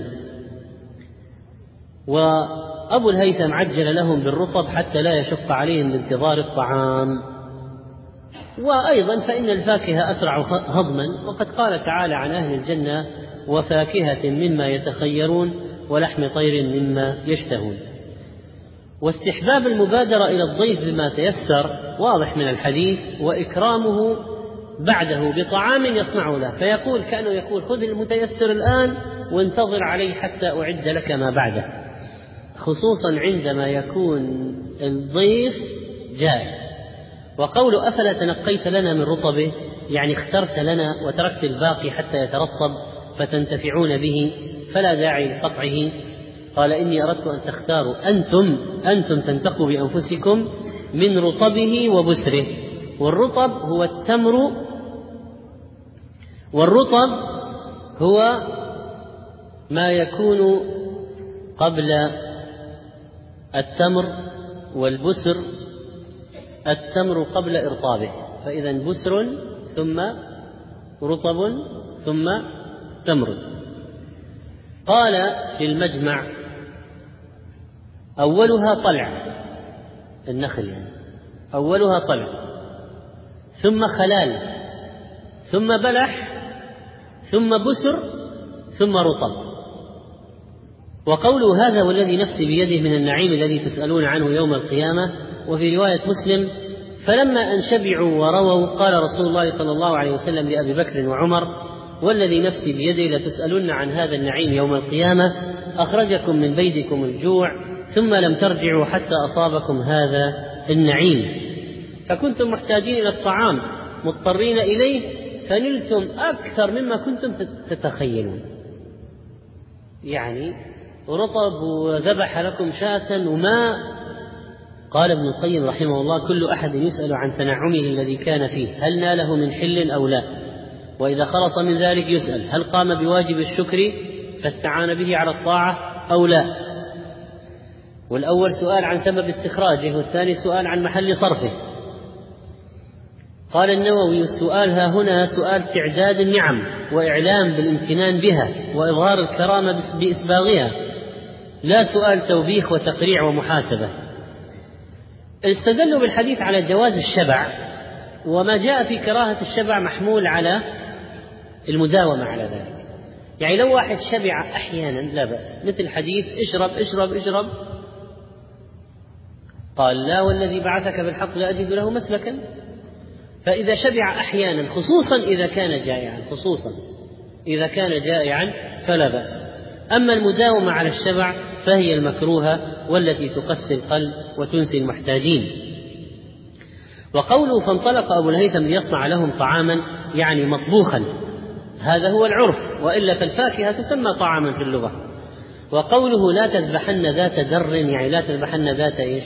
Speaker 2: وأبو الهيثم عجل لهم بالرطب حتى لا يشق عليهم بانتظار الطعام. وأيضا فإن الفاكهة أسرع هضما، وقد قال تعالى عن أهل الجنة وفاكهة مما يتخيرون ولحم طير مما يشتهون. واستحباب المبادرة إلى الضيف بما تيسر واضح من الحديث، وإكرامه بعده بطعام يصنع له، فيقول كأنه يقول خذ المتيسر الآن وانتظر علي حتى أعد لك ما بعده، خصوصا عندما يكون الضيف جائع. وقول أفلا تنقيت لنا من رطبه يعني اخترت لنا وتركت الباقي حتى يترطب فتنتفعون به، فلا داعي لقطعه. قال إني أردت أن تختاروا أنتم تنتقوا بأنفسكم من رطبه وبسره. والرطب هو التمر، والرطب هو ما يكون قبل التمر، والبسر التمر قبل إرطابه، فإذا بسر ثم رطب ثم تمر. قال في المجمع أولها طلع النخل، يعني أولها طلع ثم خلال ثم بلح ثم بسر ثم رطب. وقوله هذا والذي نفسي بيده من النعيم الذي تسألون عنه يوم القيامة. وفي رواية مسلم فلما أن شبعوا ورووا قال رسول الله صلى الله عليه وسلم لأبي بكر وعمر والذي نفسي بيده لتسألن عن هذا النعيم يوم القيامة، أخرجكم من بيتكم الجوع ثم لم ترجعوا حتى أصابكم هذا النعيم، فكنتم محتاجين إلى الطعام مضطرين إليه فنلتم أكثر مما كنتم تتخيلون. يعني رطب وذبح لكم شاة وماء. قال ابن القيم رحمه الله كل أحد يسأل عن تنعمه الذي كان فيه هل ناله من حل أو لا، وإذا خلص من ذلك يسأل هل قام بواجب الشكر فاستعان به على الطاعة أو لا. والأول سؤال عن سبب استخراجه، والثاني سؤال عن محل صرفه. قال النووي السؤال ها هنا سؤال تعداد النعم وإعلام بالامتنان بها وإظهار الكرامة بإسباغها، لا سؤال توبيخ وتقريع ومحاسبة. استدلوا بالحديث على جواز الشبع، وما جاء في كراهة الشبع محمول على المداومة على ذلك. يعني لو واحد شبع أحيانا لا بأس، مثل حديث اشرب اشرب اشرب، قال لا والذي بعثك بالحق لا أجد له مسلكا. فإذا شبع أحيانا خصوصا إذا كان جائعا فلا بأس. أما المداومة على الشبع فهي المكروهة والتي تقسي القلب وتنسي المحتاجين. وقوله فانطلق أبو الهيثم ليصنع لهم طعاما يعني مطبوخا، هذا هو العرف، وإلا فالفاكهة تسمى طعاما في اللغة. وقوله لا تذبحن ذات در يعني لا تذبحن ذات إيش؟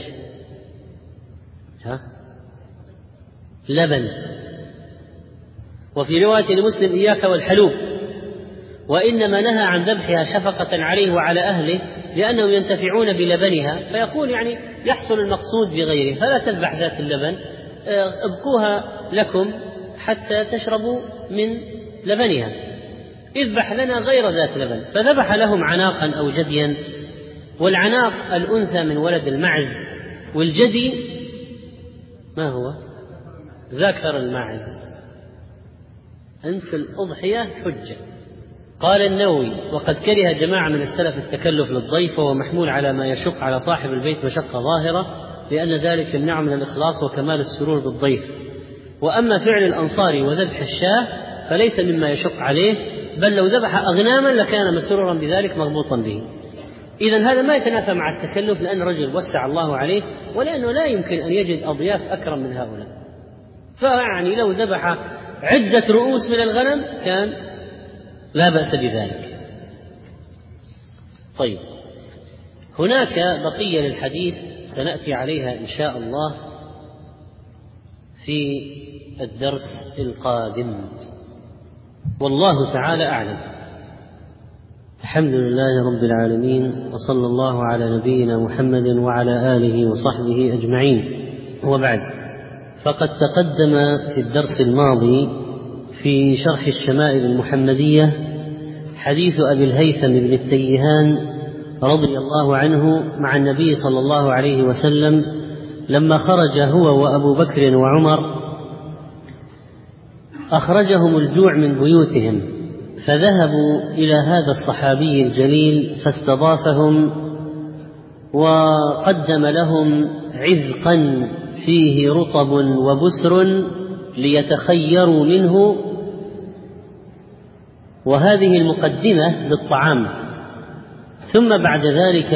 Speaker 2: لبن. وفي رواية لمسلم إياك والحلوب، وإنما نهى عن ذبحها شفقة عليه وعلى أهله لأنهم ينتفعون بلبنها، فيقول يعني يحصل المقصود بغيره، فلا تذبح ذات اللبن، ابقوها لكم حتى تشربوا من لبنها، اذبح لنا غير ذات لبن. فذبح لهم عناقا أو جديا، والعناق الأنثى من ولد المعز، والجدي ما هو؟ ذكر المعز. أنت في الأضحية حجة. قال النووي وقد كره جماعة من السلف التكلف للضيف، وهو محمول على ما يشق على صاحب البيت مشقة ظاهرة، لأن ذلك يمنع من الإخلاص وكمال السرور بالضيف. وأما فعل الأنصاري وذبح الشاة فليس مما يشق عليه، بل لو ذبح أغناما لكان مسرورا بذلك مغبوطا به. إذن هذا ما يتنافى مع التكلف، لأن الرجل وسع الله عليه، ولأنه لا يمكن أن يجد أضياف أكرم من هؤلاء. فيعني لو ذبح عدة رؤوس من الغنم كان لا بأس بذلك. طيب، هناك بقية للحديث سنأتي عليها إن شاء الله في الدرس القادم، والله تعالى أعلم. الحمد لله رب العالمين، وصلى الله على نبينا محمد وعلى آله وصحبه أجمعين، وبعد. فقد تقدم في الدرس الماضي في شرح الشمائل المحمدية حديث أبي الهيثم بن التيهان رضي الله عنه مع النبي صلى الله عليه وسلم لما خرج هو وأبو بكر وعمر، أخرجهم الجوع من بيوتهم، فذهبوا إلى هذا الصحابي الجليل فاستضافهم وقدم لهم عذقا فيه رطب وبسر ليتخيروا منه، وهذه المقدمة للطعام. ثم بعد ذلك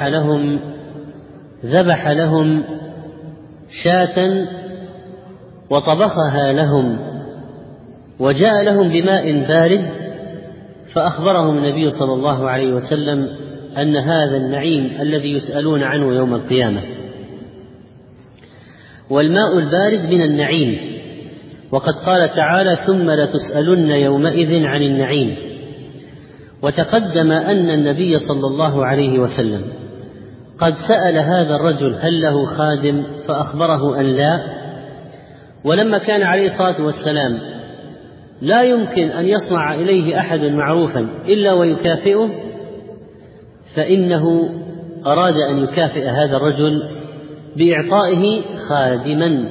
Speaker 2: ذبح لهم شاة وطبخها لهم، وجاء لهم بماء بارد، فأخبرهم النبي صلى الله عليه وسلم أن هذا النعيم الذي يسألون عنه يوم القيامة. والماء البارد من النعيم، وقد قال تعالى: ثم لتسألن يومئذ عن النعيم. وتقدم أن النبي صلى الله عليه وسلم قد سأل هذا الرجل هل له خادم، فأخبره أن لا. ولما كان عليه الصلاة والسلام لا يمكن أن يصنع إليه أحد معروفا إلا ويكافئه، فإنه أراد أن يكافئ هذا الرجل بإعطائه خادما،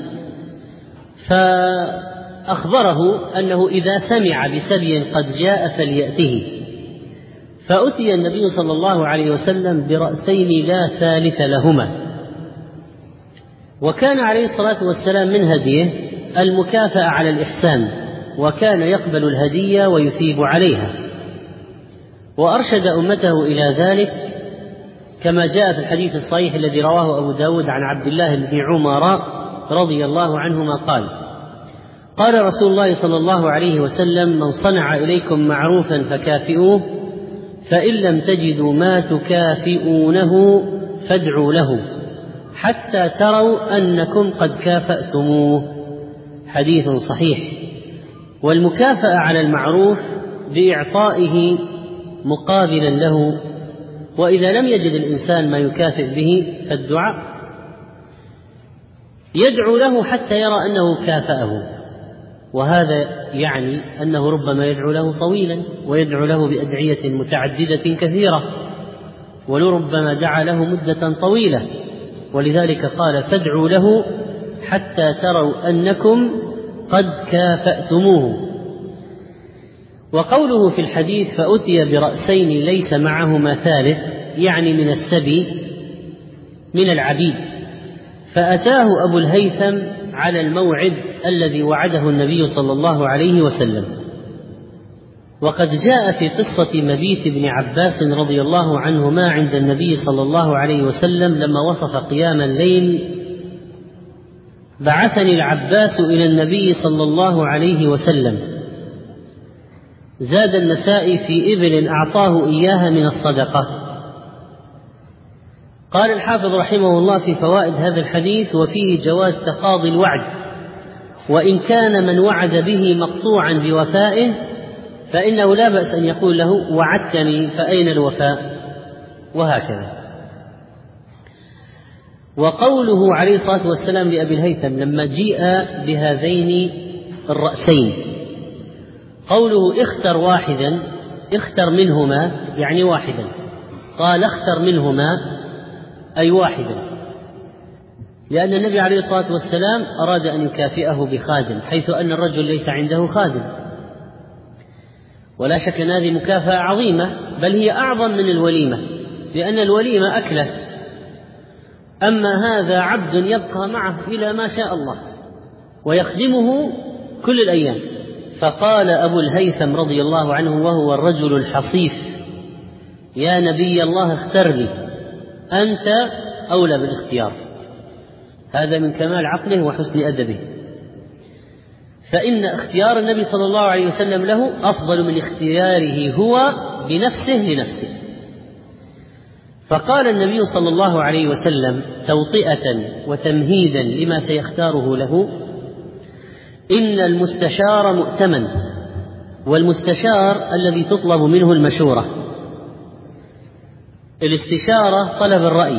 Speaker 2: فأخبره أنه إذا سمع بسبي قد جاء فليأته. فأتي النبي صلى الله عليه وسلم برأسين لا ثالث لهما. وكان عليه الصلاة والسلام من هديه المكافأة على الإحسان، وكان يقبل الهدية ويثيب عليها، وأرشد أمته إلى ذلك كما جاء في الحديث الصحيح الذي رواه أبو داود عن عبد الله بن عمر رضي الله عنهما قال: قال رسول الله صلى الله عليه وسلم: من صنع إليكم معروفا فكافئوه، فإن لم تجدوا ما تكافئونه فادعوا له حتى تروا أنكم قد كافأتموه. حديث صحيح. والمكافأة على المعروف بإعطائه مقابلا له، وإذا لم يجد الإنسان ما يكافئ به فالدعاء، يدعو له حتى يرى أنه كافأه. وهذا يعني أنه ربما يدعو له طويلا، ويدعو له بأدعية متعددة كثيرة، ولربما دعا له مدة طويلة، ولذلك قال: فادعوا له حتى تروا أنكم قد كافأتموه. وقوله في الحديث: فأتي برأسين ليس معهما ثالث، يعني من السبي من العبيد، فأتاه أبو الهيثم على الموعد الذي وعده النبي صلى الله عليه وسلم. وقد جاء في قصة مبيت بن عباس رضي الله عنهما عند النبي صلى الله عليه وسلم لما وصف قيام الليل: بعثني العباس إلى النبي صلى الله عليه وسلم. زاد النسائي: في إبل أعطاه إياها من الصدقة. قال الحافظ رحمه الله في فوائد هذا الحديث: وفيه جواز تقاضي الوعد، وإن كان من وعد به مقطوعا بوفائه فإنه لا بأس أن يقول له: وعدتني فأين الوفاء؟ وهكذا. وقوله عليه الصلاة والسلام لأبي الهيثم لما جيء بهذين الرأسين، قوله: اختر واحدا، اختر منهما يعني واحدا. قال: اختر منهما أي واحدا، لأن النبي عليه الصلاة والسلام أراد أن يكافئه بخادم، حيث أن الرجل ليس عنده خادم. ولا شك أن هذه مكافأة عظيمة، بل هي أعظم من الوليمة، لأن الوليمة أكلة، أما هذا عبد يبقى معه إلى ما شاء الله ويخدمه كل الأيام. فقال أبو الهيثم رضي الله عنه وهو الرجل الحصيف: يا نبي الله اختر لي، أنت أولى بالاختيار. هذا من كمال عقله وحسن أدبه، فإن اختيار النبي صلى الله عليه وسلم له أفضل من اختياره هو بنفسه لنفسه. فقال النبي صلى الله عليه وسلم توطئة وتمهيدا لما سيختاره له: إن المستشار مؤتمن، والمستشار الذي تطلب منه المشورة. الاستشارة طلب الرأي،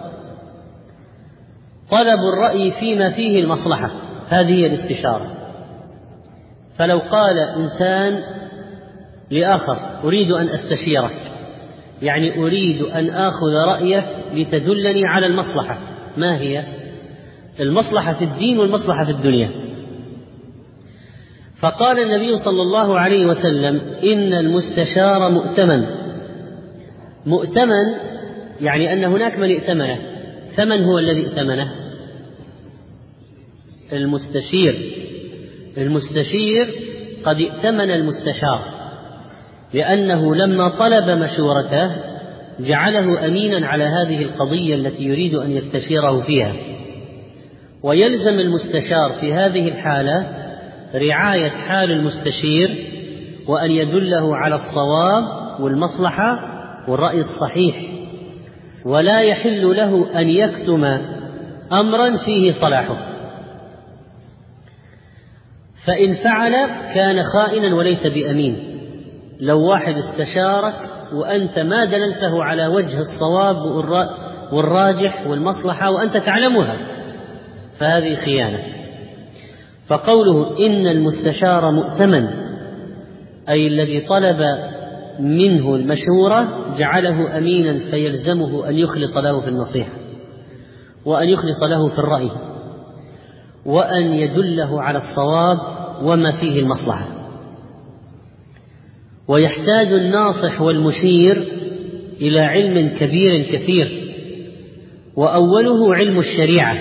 Speaker 2: طلب الرأي فيما فيه المصلحة، هذه هي الاستشارة. فلو قال إنسان لآخر أريد أن أستشيرك، يعني أريد أن آخذ رأيك لتدلني على المصلحة، ما هي؟ المصلحة في الدين والمصلحة في الدنيا. فقال النبي صلى الله عليه وسلم إن المستشار مؤتمن. مؤتمن يعني أن هناك من ائتمنه. فمن هو الذي ائتمنه؟ المستشير قد ائتمن المستشار، لأنه لما طلب مشورته جعله أمينا على هذه القضية التي يريد أن يستشيره فيها. ويلزم المستشار في هذه الحالة رعاية حال المستشير، وأن يدله على الصواب والمصلحة والرأي الصحيح، ولا يحل له أن يكتم أمرا فيه صلاحه، فإن فعل كان خائنا وليس بأمين. لو واحد استشارك وأنت ما دللته على وجه الصواب والراجح والمصلحة وأنت تعلمها، فهذه خيانة. فقوله إن المستشار مؤتمن أي الذي طلب منه المشورة جعله أمينا، فيلزمه أن يخلص له في النصيحة، وأن يخلص له في الرأي، وأن يدله على الصواب وما فيه المصلحة. ويحتاج الناصح والمشير إلى علم كبير كثير، وأوله علم الشريعة،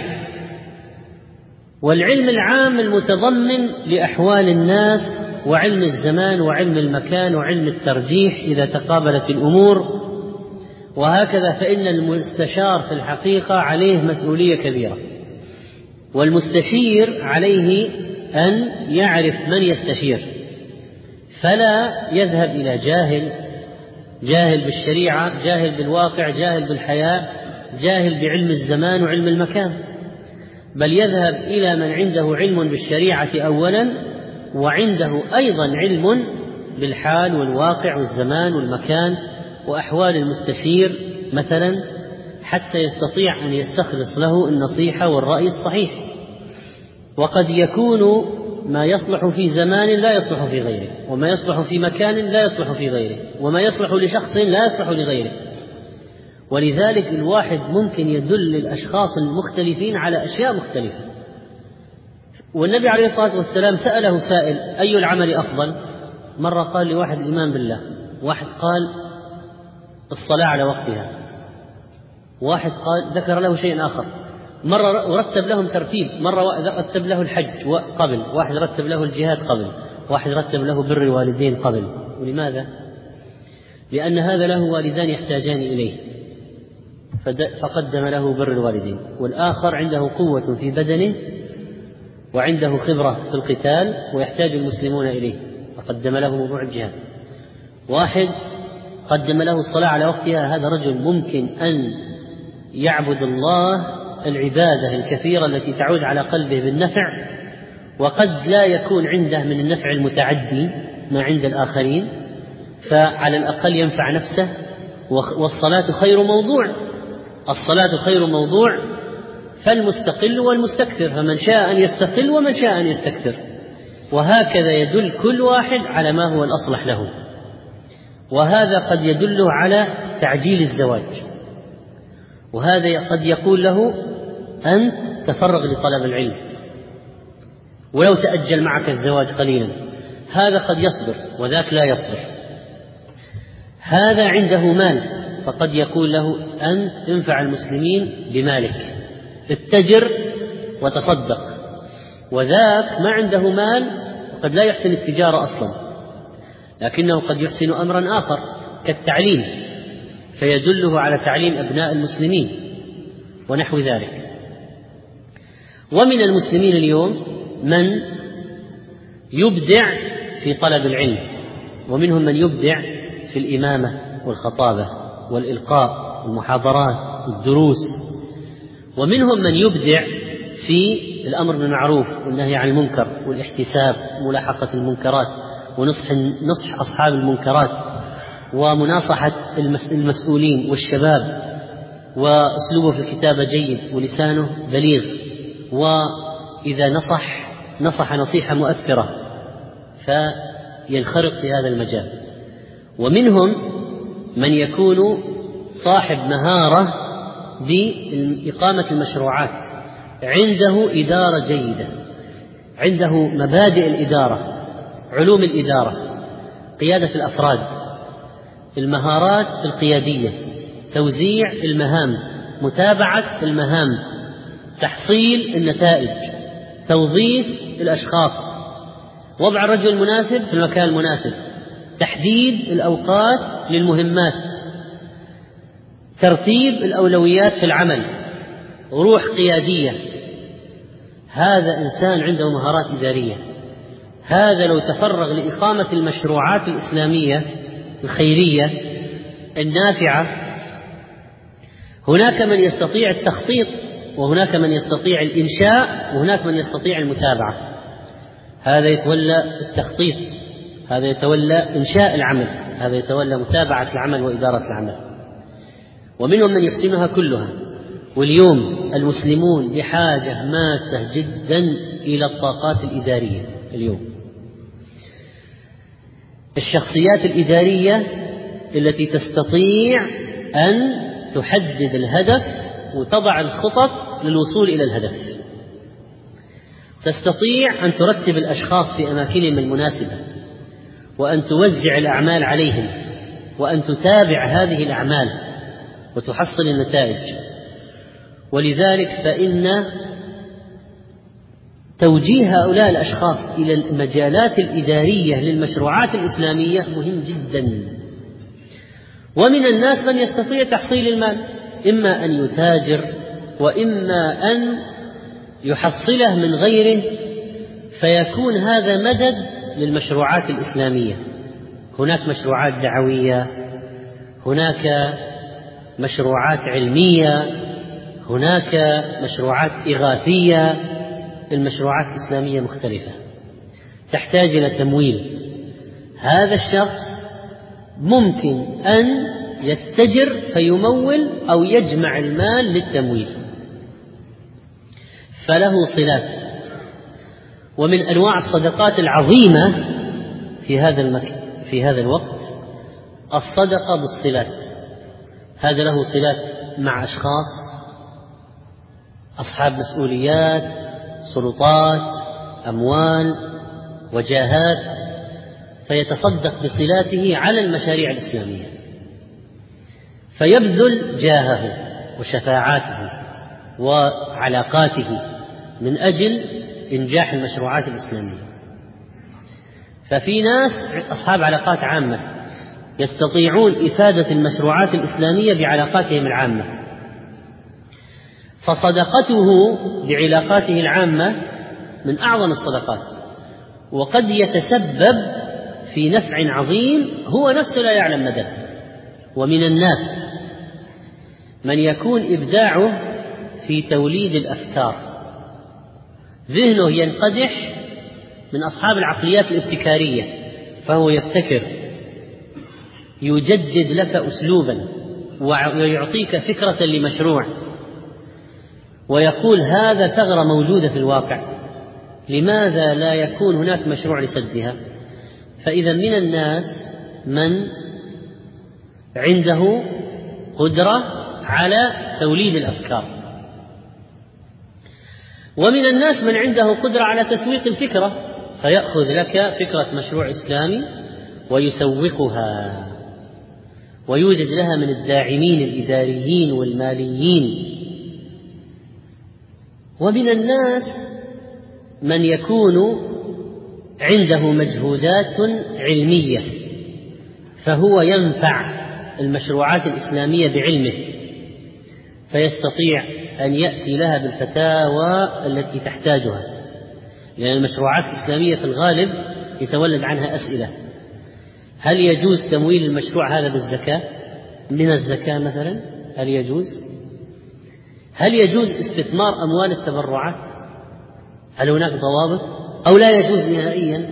Speaker 2: والعلم العام المتضمن لأحوال الناس، وعلم الزمان وعلم المكان وعلم الترجيح إذا تقابلت الأمور. وهكذا فإن المستشار في الحقيقة عليه مسؤولية كبيرة، والمستشير عليه أن يعرف من يستشير، فلا يذهب إلى جاهل بالشريعة، جاهل بالواقع، جاهل بالحياة، جاهل بعلم الزمان وعلم المكان، بل يذهب إلى من عنده علم بالشريعة أولا، وعنده أيضا علم بالحال والواقع والزمان والمكان وأحوال المستشير مثلا، حتى يستطيع أن يستخلص له النصيحة والرأي الصحيح. وقد يكون ما يصلح في زمان لا يصلح في غيره، وما يصلح في مكان لا يصلح في غيره، وما يصلح لشخص لا يصلح لغيره. ولذلك الواحد ممكن يدل الأشخاص المختلفين على أشياء مختلفة. والنبي عليه الصلاة والسلام سأله سائل أي العمل أفضل؟ مرة قال لواحد الإيمان بالله، واحد قال الصلاة على وقتها، واحد قال ذكر له شيء آخر. مرة رتب لهم ترتيب، مرة رتب له الحج قبل، واحد رتب له الجهاد قبل، واحد رتب له بر الوالدين قبل. ولماذا؟ لأن هذا له والدان يحتاجان إليه فقدم له بر الوالدين، والآخر عنده قوة في بدنه وعنده خبرة في القتال ويحتاج المسلمون إليه فقدم له موضوع الجهاد. واحد قدم له الصلاة على وقتها، هذا رجل ممكن أن يعبد الله العبادة الكثيرة التي تعود على قلبه بالنفع، وقد لا يكون عنده من النفع المتعدي ما عند الآخرين، فعلى الأقل ينفع نفسه. والصلاة خير موضوع، الصلاة خير موضوع، فالمستقل والمستكثر، فمن شاء أن يستقل ومن شاء أن يستكثر، وهكذا يدل كل واحد على ما هو الأصلح له. وهذا قد يدله على تعجيل الزواج، وهذا قد يقول له أن تفرغ لطلب العلم ولو تأجل معك الزواج قليلا. هذا قد يصبر وذاك لا يصبر. هذا عنده مال فقد يقول له أن تنفع المسلمين بمالك، اتجر وتصدق. وذاك ما عنده مال وقد لا يحسن التجارة أصلا، لكنه قد يحسن أمرا آخر كالتعليم، فيدله على تعليم أبناء المسلمين ونحو ذلك. ومن المسلمين اليوم من يبدع في طلب العلم، ومنهم من يبدع في الإمامة والخطابة والإلقاء والمحاضرات والدروس، ومنهم من يبدع في الأمر بالمعروف والنهي عن المنكر والاحتساب وملاحقة المنكرات ونصح أصحاب المنكرات ومناصحة المسؤولين والشباب، وأسلوبه في الكتابة جيد ولسانه بليغ، وإذا نصح نصيحة مؤثرة فينخرط في هذا المجال. ومنهم من يكون صاحب مهارة بإقامة المشروعات، عنده إدارة جيدة، عنده مبادئ الإدارة، علوم الإدارة، قيادة الأفراد، المهارات القيادية، توزيع المهام، متابعة المهام، تحصيل النتائج، توظيف الأشخاص، وضع الرجل المناسب في المكان المناسب، تحديد الأوقات للمهمات، ترتيب الأولويات في العمل، روح قيادية. هذا إنسان عنده مهارات إدارية. هذا لو تفرغ لإقامة المشروعات الإسلامية الخيرية النافعة، هناك من يستطيع التخطيط، وهناك من يستطيع الإنشاء، وهناك من يستطيع المتابعة. هذا يتولى التخطيط، هذا يتولى إنشاء العمل، هذا يتولى متابعة العمل وإدارة العمل. ومنهم من يحسنها كلها. واليوم المسلمون بحاجة ماسة جدا إلى الطاقات الإدارية. اليوم الشخصيات الإدارية التي تستطيع أن تحدد الهدف وتضع الخطط للوصول إلى الهدف، تستطيع أن ترتب الأشخاص في أماكنهم المناسبة، وأن توزع الأعمال عليهم، وأن تتابع هذه الأعمال وتحصل النتائج. ولذلك فإن توجيه هؤلاء الأشخاص إلى المجالات الإدارية للمشروعات الإسلامية مهم جدا. ومن الناس من يستطيع تحصيل المال، إما أن يتاجر وإما أن يحصله من غيره، فيكون هذا مدد للمشروعات الإسلامية. هناك مشروعات دعوية، هناك مشروعات علمية، هناك مشروعات إغاثية. المشروعات الإسلامية مختلفة، تحتاج إلى تمويل. هذا الشخص ممكن أن يتجر فيمول أو يجمع المال للتمويل، فله صلات. ومن أنواع الصدقات العظيمة في هذا الوقت الصدقة بالصلات. هذا له صلات مع أشخاص أصحاب مسؤوليات، سلطات، أموال، وجاهات، فيتصدق بصلاته على المشاريع الإسلامية، فيبذل جاهه وشفاعاته وعلاقاته من أجل إنجاح المشروعات الإسلامية. ففي ناس أصحاب علاقات عامة يستطيعون إفادة المشروعات الإسلامية بعلاقاتهم العامة، فصدقته بعلاقاته العامة من أعظم الصدقات، وقد يتسبب في نفع عظيم هو نفسه لا يعلم مدى. ومن الناس من يكون إبداعه في توليد الأفكار، ذهنه ينقدح من أصحاب العقليات الابتكارية، فهو يبتكر، يجدد لك أسلوبا ويعطيك فكرة لمشروع، ويقول هذا ثغرة موجودة في الواقع، لماذا لا يكون هناك مشروع لسدها؟ فإذا من الناس من عنده قدرة على توليد الأفكار، ومن الناس من عنده قدرة على تسويق الفكرة، فيأخذ لك فكرة مشروع إسلامي ويسوقها، ويوجد لها من الداعمين الإداريين والماليين. ومن الناس من يكون عنده مجهودات علمية، فهو ينفع المشروعات الإسلامية بعلمه، فيستطيع أن يأتي لها بالفتاوى التي تحتاجها، لأن المشروعات الإسلامية في الغالب يتولد عنها أسئلة: هل يجوز تمويل المشروع هذا بالزكاة؟ من الزكاة مثلا هل يجوز؟ هل يجوز استثمار أموال التبرعات؟ هل هناك ضوابط أو لا يجوز نهائيا؟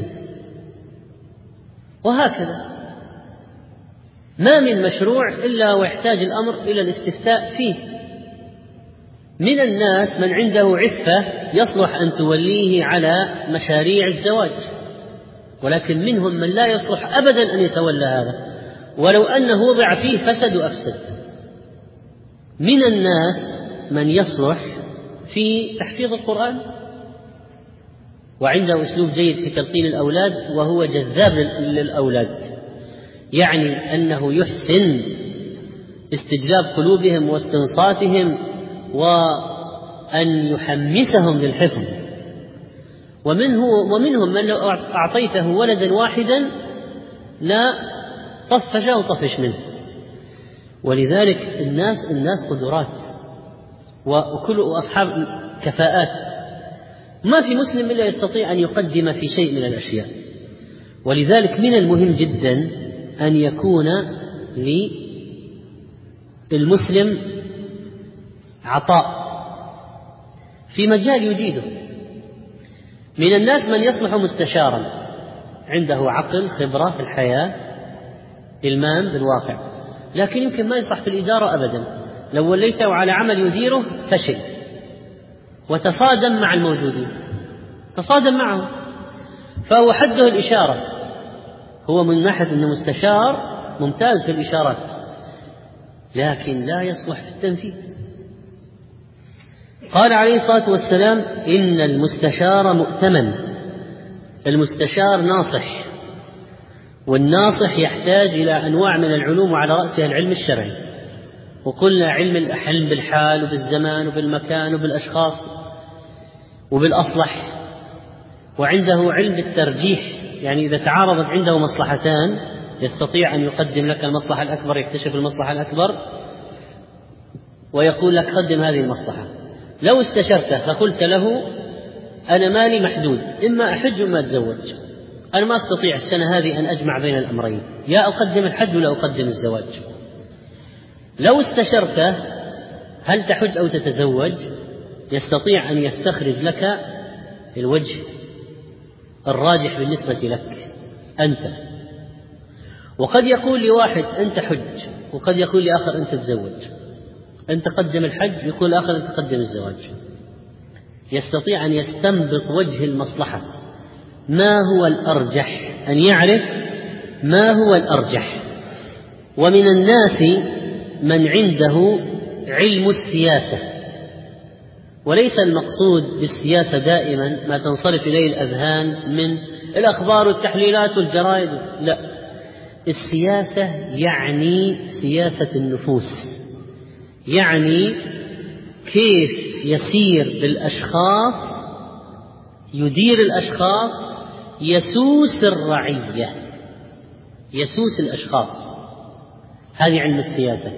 Speaker 2: وهكذا ما من مشروع إلا ويحتاج الأمر إلى الاستفتاء فيه. من الناس من عنده عفة يصلح أن توليه على مشاريع الزواج، ولكن منهم من لا يصلح أبدا أن يتولى هذا، ولو أنه وضع فيه فسد وأفسد. من الناس من يصلح في تحفيظ القرآن وعنده أسلوب جيد في تلقين الأولاد وهو جذاب للأولاد، يعني أنه يحسن استجلاب قلوبهم واستنصاتهم وأن يحمسهم للحفظ. ومنهم من لو أعطيته ولدا واحدا لا طفش أو طفش منه. ولذلك الناس قدرات وكل أصحاب كفاءات، ما في مسلم إلا يستطيع أن يقدم في شيء من الأشياء. ولذلك من المهم جدا أن يكون للمسلم عطاء في مجال يجيده. من الناس من يصلح مستشارا، عنده عقل، خبرة في الحياة، إلمام بالواقع، لكن يمكن ما يصلح في الإدارة أبدا. لو وليته على عمل يديره فشل وتصادم مع الموجودين، تصادم معهم، فهو حده الإشارة. هو من ناحية أنه مستشار ممتاز في الإشارات، لكن لا يصلح في التنفيذ. قال عليه الصلاة والسلام: إن المستشار مؤتمن. المستشار ناصح، والناصح يحتاج إلى أنواع من العلوم وعلى رأسها العلم الشرعي، وقلنا علم بالحال وبالزمان وبالمكان وبالأشخاص وبالأصلح. وعنده علم بالترجيح، يعني إذا تعارضت عنده مصلحتان يستطيع أن يقدم لك المصلحة الأكبر، يكتشف المصلحة الأكبر ويقول لك قدم هذه المصلحة. لو استشرته فقلت له: أنا مالي محدود، إما أحج وما أتزوج، أنا ما أستطيع السنة هذه أن أجمع بين الأمرين، يا أقدم الحج ولا أقدم الزواج. لو استشرته هل تحج أو تتزوج، يستطيع أن يستخرج لك الوجه الراجح بالنسبة لك أنت. وقد يقول لواحد: أنت حج، وقد يقول لآخر: أنت تزوج، أنت قدم الحج، يقول آخر: أنت قدم الزواج. يستطيع أن يستنبط وجه المصلحة، ما هو الأرجح، أن يعرف ما هو الأرجح. ومن الناس من عنده علم السياسة، وليس المقصود بالسياسة دائما ما تنصرف إليه الأذهان من الأخبار والتحليلات والجرائد، لا، السياسة يعني سياسة النفوس، يعني كيف يسير بالأشخاص، يدير الأشخاص، يسوس الرعية، يسوس الأشخاص. هذه علم السياسة.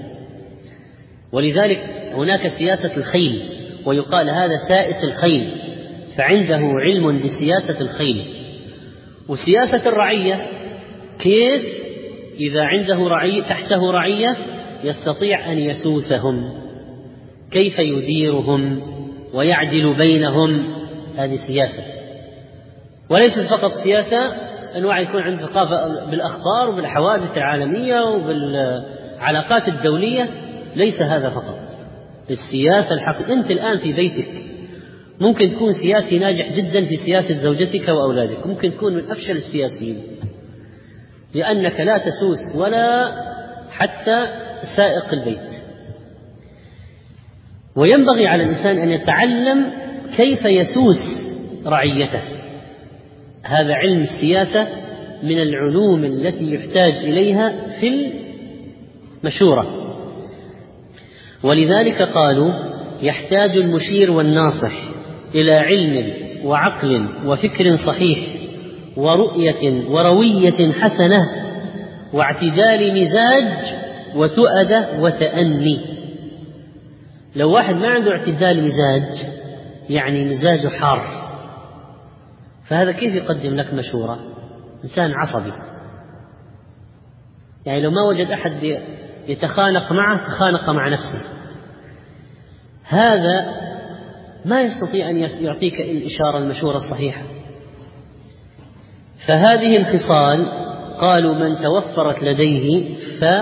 Speaker 2: ولذلك هناك سياسة الخيل، ويقال هذا سائس الخيل، فعنده علم بسياسة الخيل. وسياسة الرعية كيف إذا عنده رعية تحته رعية يستطيع أن يسوسهم، كيف يديرهم ويعدل بينهم. هذه سياسة، وليست فقط سياسة أنواع يكون عنده ثقافة بالأخبار وبالحوادث العالمية وبالعلاقات الدولية، ليس هذا فقط. السياسة الحقيقية، أنت الآن في بيتك ممكن تكون سياسي ناجح جدا في سياسة زوجتك وأولادك، ممكن تكون من أفشل السياسيين، لأنك لا تسوس ولا حتى سائق البيت. وينبغي على الإنسان أن يتعلم كيف يسوس رعيته. هذا علم السياسة من العلوم التي يحتاج إليها في المشورة. ولذلك قالوا: يحتاج المشير والناصح إلى علم وعقل وفكر صحيح ورؤية وروية حسنة واعتدال مزاج وتؤدة وتأني. لو واحد ما عنده اعتدال مزاج، يعني مزاجه حار، فهذا كيف يقدم لك مشورة؟ إنسان عصبي، يعني لو ما وجد أحد يتخانق معه تخانق مع نفسه. هذا ما يستطيع أن يعطيك الإشارة المشورة الصحيحة. فهذه الخصال قالوا من توفرت لديه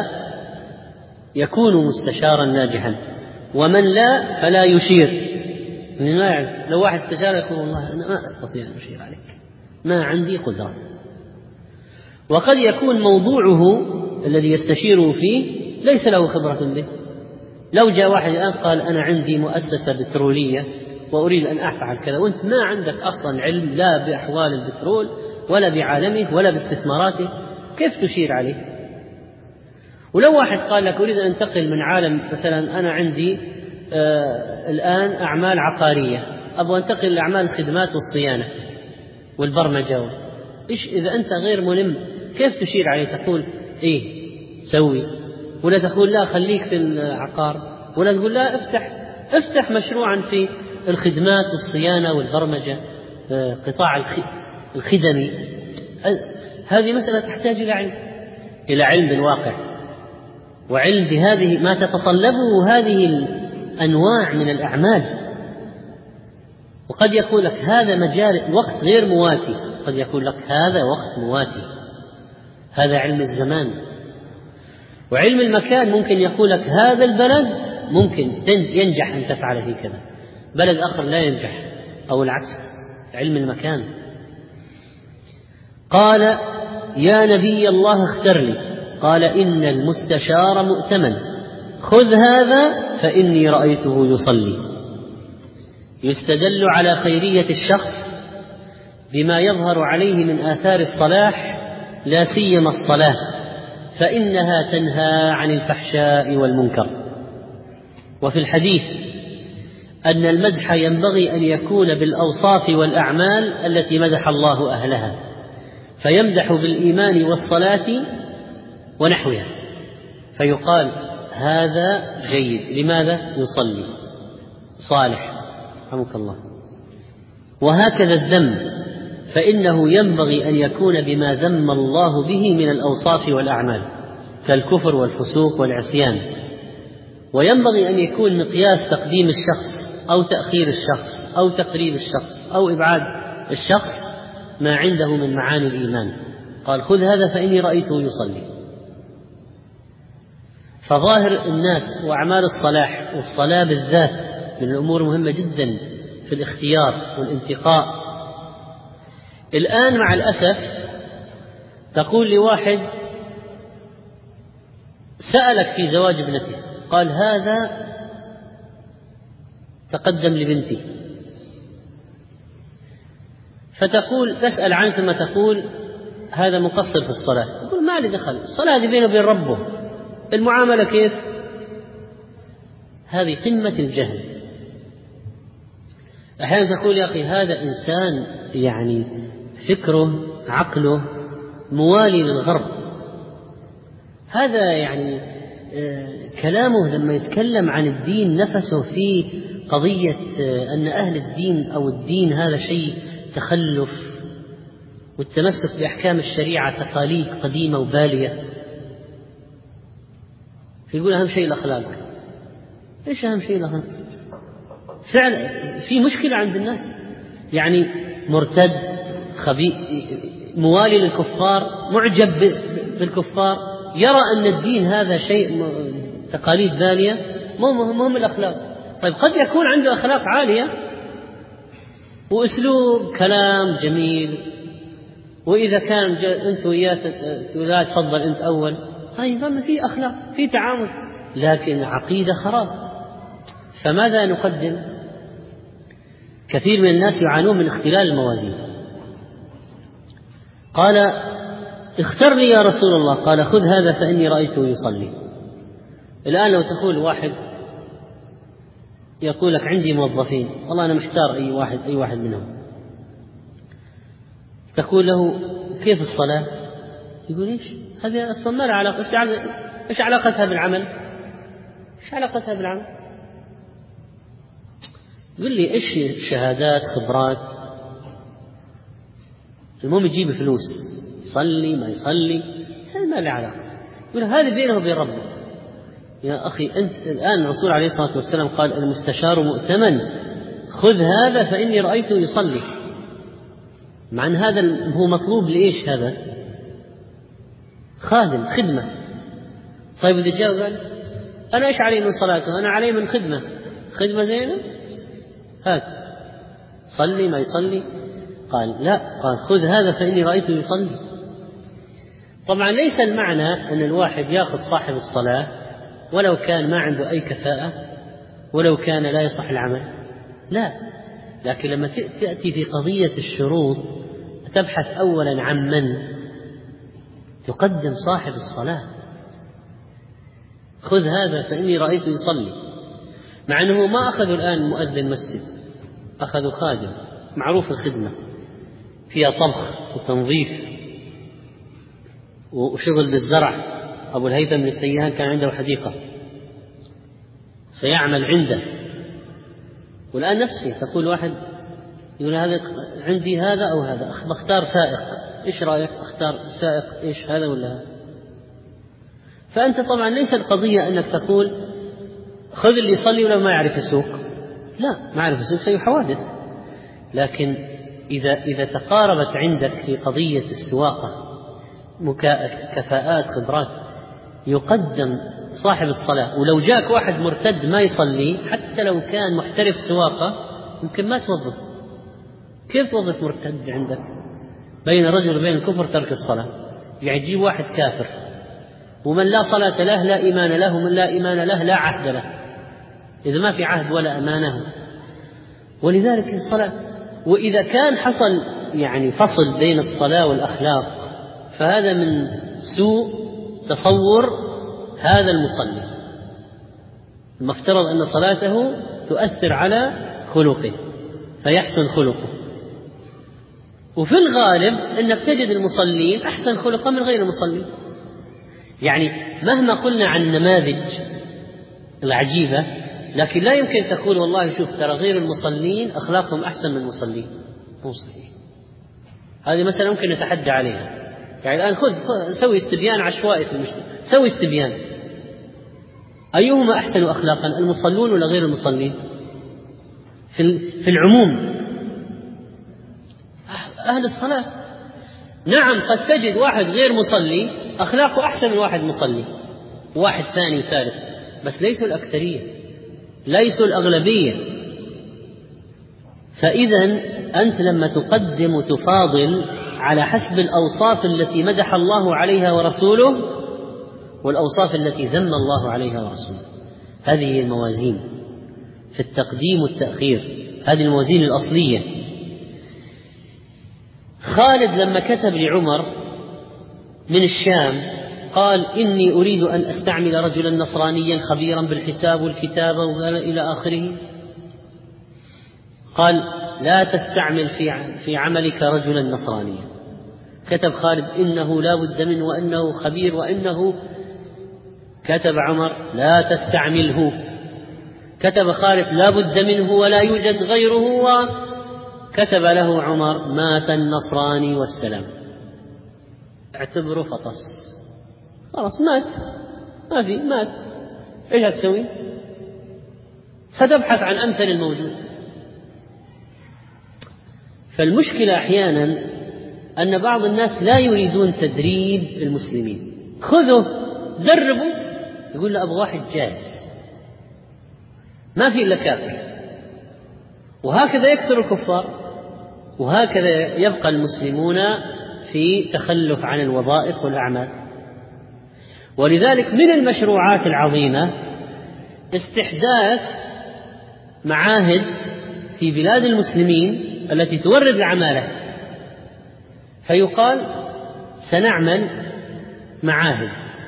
Speaker 2: فيكون مستشارا ناجحا، ومن لا فلا يشير. ما يعرف، لو واحد استشار يقول والله أنا ما أستطيع أن أشير عليك، ما عندي قدرة. وقد يكون موضوعه الذي يستشيره فيه ليس له خبرة به. لو جاء واحد الآن قال أنا عندي مؤسسة بترولية وأريد أن أفعل كذا، وأنت ما عندك أصلا علم لا بأحوال البترول ولا بعالمه ولا باستثماراته، كيف تشير عليه؟ ولو واحد قال لك أريد أن أنتقل من عالم، مثلا أنا عندي الآن أعمال عقارية، أبغى أنتقل لأعمال الخدمات والصيانة والبرمجة، إيش إذا أنت غير ملم كيف تشير عليه؟ تقول إيه سوي، ولا تقول لا خليك في العقار، ولا تقول لا افتح مشروعا في الخدمات والصيانة والبرمجة، قطاع الخدمي. هذه مسألة تحتاج إلى علم بالواقع، وعلم بهذه ما تتطلبه هذه الأنواع من الأعمال. وقد يقول لك هذا مجال وقت غير مواتي، قد يقول لك هذا وقت مواتي، هذا علم الزمان. وعلم المكان ممكن يقول لك هذا البلد ممكن ينجح أن تفعل فيه كذا، بلد آخر لا ينجح، أو العكس. علم المكان. قال يا نبي الله اختر لي، قال إن المستشار مؤتمن، خذ هذا فإني رأيته يصلي. يستدل على خيرية الشخص بما يظهر عليه من آثار الصلاح، لا سيما الصلاة، فإنها تنهى عن الفحشاء والمنكر. وفي الحديث أن المدح ينبغي أن يكون بالأوصاف والأعمال التي مدح الله أهلها، فيمدح بالإيمان والصلاة ونحوها، فيقال هذا جيد. لماذا؟ يصلي، صالح، رحمك الله. وهكذا الذم، فإنه ينبغي أن يكون بما ذم الله به من الأوصاف والأعمال كالكفر والفسوق والعصيان. وينبغي أن يكون مقياس تقديم الشخص أو تأخير الشخص أو تقريب الشخص أو إبعاد الشخص ما عنده من معاني الإيمان. قال خذ هذا فإني رأيته يصلي. فظاهر الناس وأعمال الصلاح والصلاة بالذات من الأمور مهمة جدا في الاختيار والانتقاء. الآن مع الأسف تقول لواحد سألك في زواج ابنته، قال هذا تقدم لبنتي، فتقول تسأل عنه ثم تقول هذا مقصر في الصلاة، تقول ما لي دخل، الصلاة دي بينه وبين ربه، المعاملة كيف؟ هذه قمة الجهل. أحيانا تقول يا أخي هذا إنسان يعني فكره عقله موالي للغرب، هذا يعني كلامه لما يتكلم عن الدين نفسه في قضية أن أهل الدين أو الدين هذا شيء تخلف، والتمسك بأحكام الشريعة تقاليد قديمة وبالية. يقول أهم شيء الأخلاق. إيش أهم شيء الأخلاق؟ فعلا في مشكلة عند الناس، يعني مرتد خبيث موالي للكفار معجب بالكفار، يرى أن الدين هذا شيء تقاليد بالية، مهم الأخلاق. طيب قد يكون عنده أخلاق عالية وأسلوب كلام جميل، وإذا كان أنت وياه لا تفضل أنت أول، طيب ما في أخلاق في تعامل، لكن عقيدة خراب. فماذا نقدم؟ كثير من الناس يعانون من اختلال الموازين. قال اختر لي يا رسول الله، قال خذ هذا فإني رأيته يصلي. الآن لو تقول واحد يقول لك عندي موظفين والله أنا محتار أي واحد منهم، تقول له كيف الصلاة؟ يقول إيش هذه أصلا ما لها علاقة، إيش علاقتها بالعمل؟ إيش علاقتها بالعمل؟ يقول لي إيش شهادات خبرات، المهم يجيب فلوس، يصلي ما يصلي هذا ما له علاقة. يقول هذا بينه وبين ربه. يا أخي أنت الآن الرسول عليه الصلاة والسلام قال المستشار مؤتمن، خذ هذا فإني رأيته يصلي. مع أن هذا هو مطلوب لإيش؟ هذا خادم، خدمة. طيب إذا جاء قال أنا إيش علي من صلاته؟ أنا علي من خدمة زينة، هات صلي ما يصلي. قال لا، قال خذ هذا فإني رأيته يصلي. طبعا ليس المعنى أن الواحد يأخذ صاحب الصلاة ولو كان ما عنده أي كفاءة، ولو كان لا يصح العمل، لا. لكن لما تأتي في قضية الشروط تبحث أولا عن من تقدم صاحب الصلاة. خذ هذا فإني رأيته يصلي، مع أنه ما أخذوا الآن مؤذن مسجد، أخذوا خادم معروف الخدمة، فيها طبخ وتنظيف وشغل بالزرع. أبو الهيثم بن التيهان كان عنده حديقة سيعمل عنده، والآن نفسي تقول واحد يقول هذا عندي هذا أو هذا، بختار سائق، إيش رأيك؟ أختار سائق إيش هذا ولا هذا؟ فأنت طبعا ليس القضية أنك تقول خذ اللي يصلي ولو ما يعرف يسوق، لا، ما يعرف يسوق سيء حوادث. لكن إذا تقاربت عندك في قضية السواقة كفاءات خبرات، يقدم صاحب الصلاة. ولو جاك واحد مرتد ما يصلي حتى لو كان محترف سواقة يمكن ما توظف. كيف توظف مرتد عندك؟ بين الرجل وبين الكفر ترك الصلاة، يعني تجيب واحد كافر، ومن لا صلاة له لا إيمان له، ومن لا إيمان له لا عهد له، إذا ما في عهد ولا أمانه. ولذلك الصلاة، وإذا كان حصل يعني فصل بين الصلاة والأخلاق فهذا من سوء تصور هذا المصلي. المفترض أن صلاته تؤثر على خلقه فيحسن خلقه. وفي الغالب أنك تجد المصلين أحسن خلقا من غير المصلين. يعني مهما قلنا عن النماذج العجيبة، لكن لا يمكن تقول والله شوف ترى غير المصلين أخلاقهم أحسن من المصلين، مو صحيح. هذه مثلا ممكن نتحدى عليها. يعني الآن سوي استبيان عشوائي في المجتمع، سوي استبيان أيهما أحسن أخلاقا، المصلون ولا غير المصلين؟ في العموم أهل الصلاة. نعم قد تجد واحد غير مصلي أخلاقه أحسن من واحد مصلي، واحد ثاني وثالث، بس ليسوا الأكثرية، ليسوا الأغلبية. فإذا أنت لما تقدم وتفاضل على حسب الأوصاف التي مدح الله عليها ورسوله والأوصاف التي ذم الله عليها ورسوله، هذه الموازين في التقديم والتأخير، هذه الموازين الأصلية. خالد لما كتب لعمر من الشام قال إني أريد أن أستعمل رجلا نصرانيا خبيرا بالحساب والكتابة إلى آخره، قال لا تستعمل في عملك رجلا نصرانيا. كتب خالد إنه لا بد منه وإنه خبير وإنه، كتب عمر لا تستعمله. كتب خالد لا بد منه ولا يوجد غيره، وكتب له عمر مات النصراني والسلام. اعتبره فطس، خلاص مات، ما في، مات، ايش هتسوي؟ ستبحث عن أمثل الموجود. فالمشكلة أحيانا أن بعض الناس لا يريدون تدريب المسلمين. خذوا دربوا، يقول له أبغى واحد جاهز، ما في إلا كافر. وهكذا يكثر الكفار، وهكذا يبقى المسلمون في تخلف عن الوظائف والأعمال. ولذلك من المشروعات العظيمة استحداث معاهد في بلاد المسلمين التي تورد العمالة، فيقال سنعمل معاهد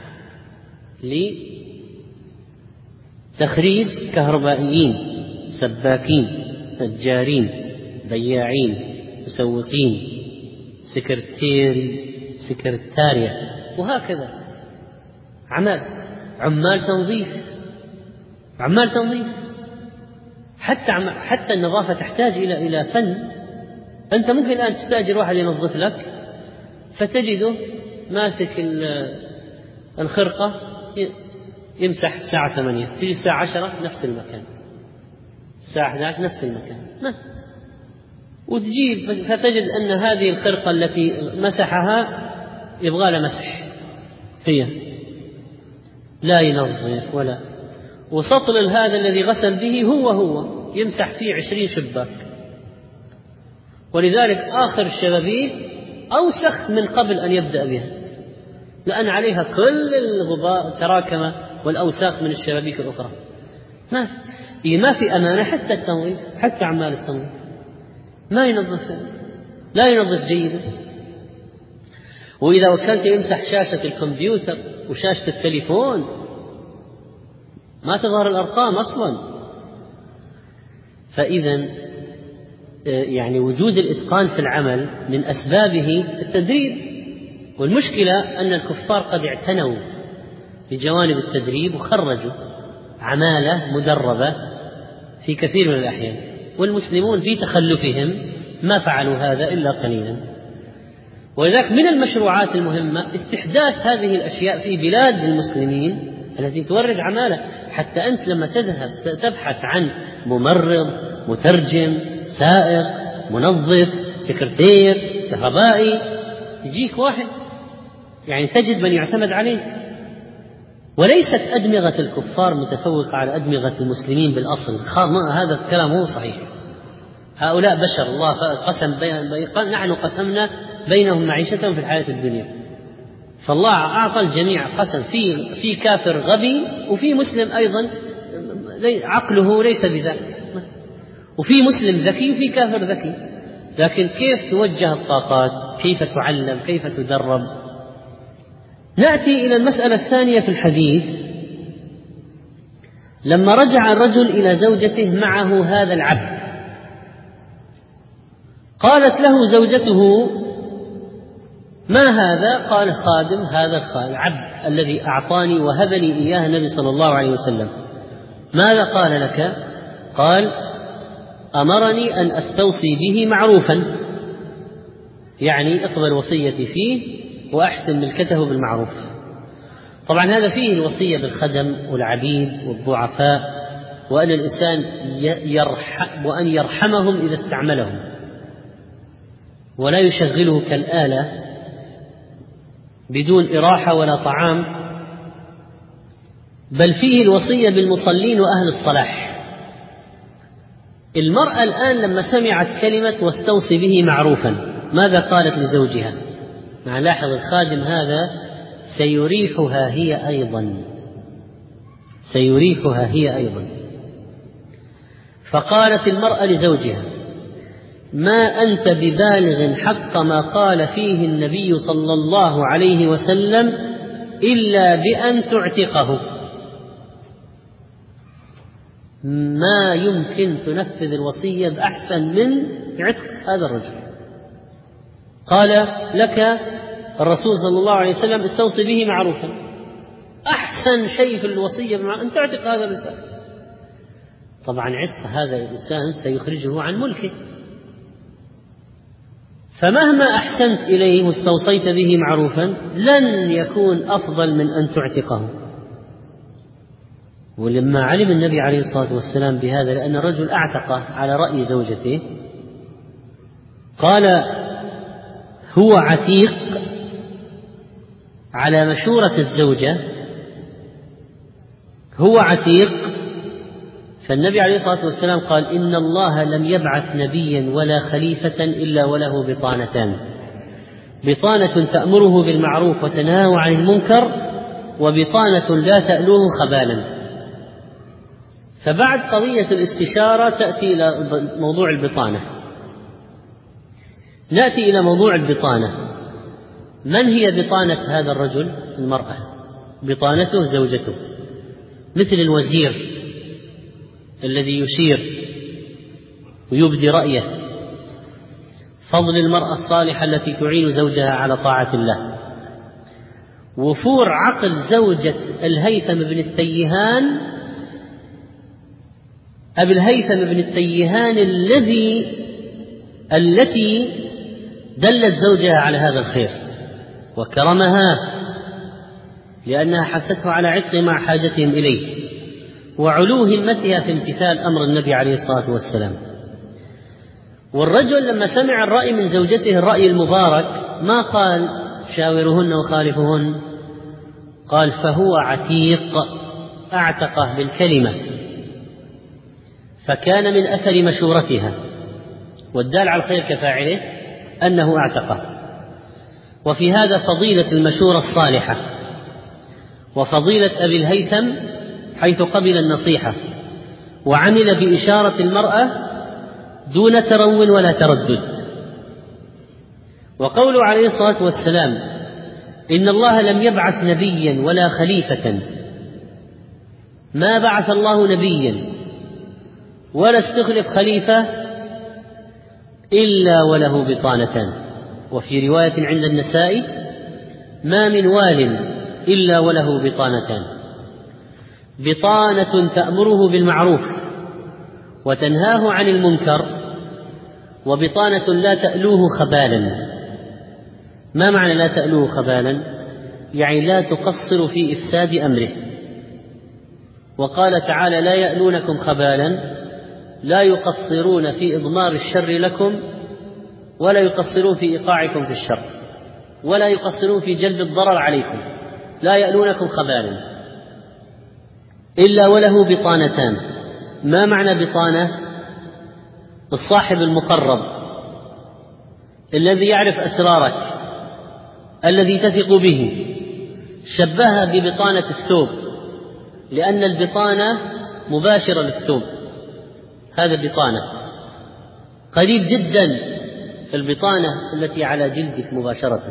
Speaker 2: لتخريج كهربائيين، سباكين، نجارين، بياعين، مسوقين، سكرتارية، وهكذا عمال تنظيف. حتى النظافة تحتاج إلى فن. أنت ممكن الآن تستأجر واحد ينظف لك فتجده ماسك الخرقة يمسح الساعة 8، تجي الساعة 10 نفس المكان، الساعة 11 نفس المكان، وتجيب فتجد أن هذه الخرقة التي مسحها يبغى لها مسح، هي لا ينظف ولا، وسطل هذا الذي غسل به هو يمسح فيه 20 شباك، ولذلك آخر الشبابيك أوسخ من قبل أن يبدأ بها، لأن عليها كل الغبار تراكم والأوساخ من الشبابيك الأخرى. ما في أمانة، حتى التنظيف، حتى أعمال التنظيف لا ينظف جيدا. وإذا كنت يمسح شاشة الكمبيوتر وشاشة التليفون ما تظهر الأرقام أصلا. فإذا يعني وجود الإتقان في العمل من أسبابه التدريب، والمشكلة أن الكفار قد اعتنوا بجوانب التدريب وخرجوا عمالة مدربة في كثير من الأحيان، والمسلمون في تخلفهم ما فعلوا هذا إلا قليلا. ولذلك من المشروعات المهمة استحداث هذه الأشياء في بلاد المسلمين التي تورد عمالة، حتى أنت لما تذهب تبحث عن ممرض، مترجم، سائق، منظف، سكرتير، كهربائي، يجيك واحد يعني تجد من يعتمد عليه. وليست أدمغة الكفار متفوقة على أدمغة المسلمين بالأصل، هذا الكلام مو صحيح. هؤلاء بشر، الله قسم نحن قسمنا بينهم معيشتهم في الحياة الدنيا، فالله أعطى الجميع قسم، في كافر غبي وفي مسلم أيضا عقله ليس بذلك، وفي مسلم ذكي وفي كافر ذكي، لكن كيف توجه الطاقات، كيف تعلم، كيف تدرب. نأتي إلى المسألة الثانية في الحديث. لما رجع الرجل إلى زوجته معه هذا العبد، قالت له زوجته: ما هذا؟ قال: خادم، هذا العبد الذي أعطاني وهبني إياه النبي صلى الله عليه وسلم. ماذا قال لك؟ قال: أمرني أن أستوصي به معروفا، يعني اقبل وصيتي فيه وأحسن ملكته بالمعروف. طبعا هذا فيه الوصية بالخدم والعبيد والضعفاء، وأن الإنسان وأن يرحمهم إذا استعملهم ولا يشغله كالآلة بدون إراحة ولا طعام، بل فيه الوصية بالمصلين وأهل الصلاح. المرأة الآن لما سمعت كلمة واستوصي به معروفا ماذا قالت لزوجها؟ لاحظ الخادم هذا سيريحها هي أيضا. فقالت المرأة لزوجها: ما أنت ببالغ حق ما قال فيه النبي صلى الله عليه وسلم إلا بأن تعتقه. ما يمكن تنفذ الوصية بأحسن من عتق هذا الرجل. قال لك الرسول صلى الله عليه وسلم: استوصي به معروفا. أحسن شيء في الوصية أن تعتق هذا الإنسان. طبعا عتق هذا الإنسان سيخرجه عن ملكه، فمهما أحسنت إليه واستوصيت به معروفا لن يكون أفضل من أن تعتقه. ولما علم النبي عليه الصلاة والسلام بهذا، لأن الرجل أعتق على رأي زوجته، قال: هو عتيق على مشورة الزوجة، هو عتيق. فالنبي عليه الصلاة والسلام قال: إن الله لم يبعث نبيا ولا خليفة إلا وله بطانتان: بطانة تأمره بالمعروف وتنهاه عن المنكر، وبطانة لا تألوه خبالا. فبعد قضية الاستشارة تأتي إلى موضوع البطانة. نأتي إلى موضوع البطانة. من هي بطانة هذا الرجل؟ المرأة. بطانته زوجته، مثل الوزير الذي يشير ويبدي رأيه. فضل المرأة الصالحة التي تعين زوجها على طاعة الله. وفور عقل زوجة الهيثم بن التيهان، أبي الهيثم بن التيهان التي دلت زوجها على هذا الخير وكرمها لأنها حثته على عتق مع حاجتهم إليه، وعلو همتها في امتثال أمر النبي عليه الصلاة والسلام. والرجل لما سمع الرأي من زوجته الرأي المبارك ما قال شاورهن وخالفهن، قال فهو عتيق، أعتقه بالكلمة، فكان من أثر مشورتها، والدال على الخير كفاعله أنه أعتقه. وفي هذا فضيلة المشورة الصالحة، وفضيلة أبي الهيثم حيث قبل النصيحة وعمل بإشارة المرأة دون ترو ولا تردد. وقوله عليه الصلاة والسلام إن الله لم يبعث نبيا ولا خليفة، ما بعث الله نبيا ولا استخلف خليفة إلا وله بطانتان. وفي رواية عند النسائي ما من وال إلا وله بطانتان، بطانة تأمره بالمعروف وتنهاه عن المنكر، وبطانة لا تألوه خبالا. ما معنى لا تألوه خبالا؟ يعني لا تقصر في إفساد أمره. وقال تعالى لا يألونكم خبالا، لا يقصرون في إضمار الشر لكم، ولا يقصرون في إيقاعكم في الشر، ولا يقصرون في جلب الضرر عليكم. لا يألونكم خبالا إلا وله بطانتان. ما معنى بطانة؟ الصاحب المقرب الذي يعرف أسرارك، الذي تثق به. شبهها ببطانة الثوب، لأن البطانة مباشرة للثوب، هذا بطانة. قليل جدا البطانة التي على جلدك مباشرة.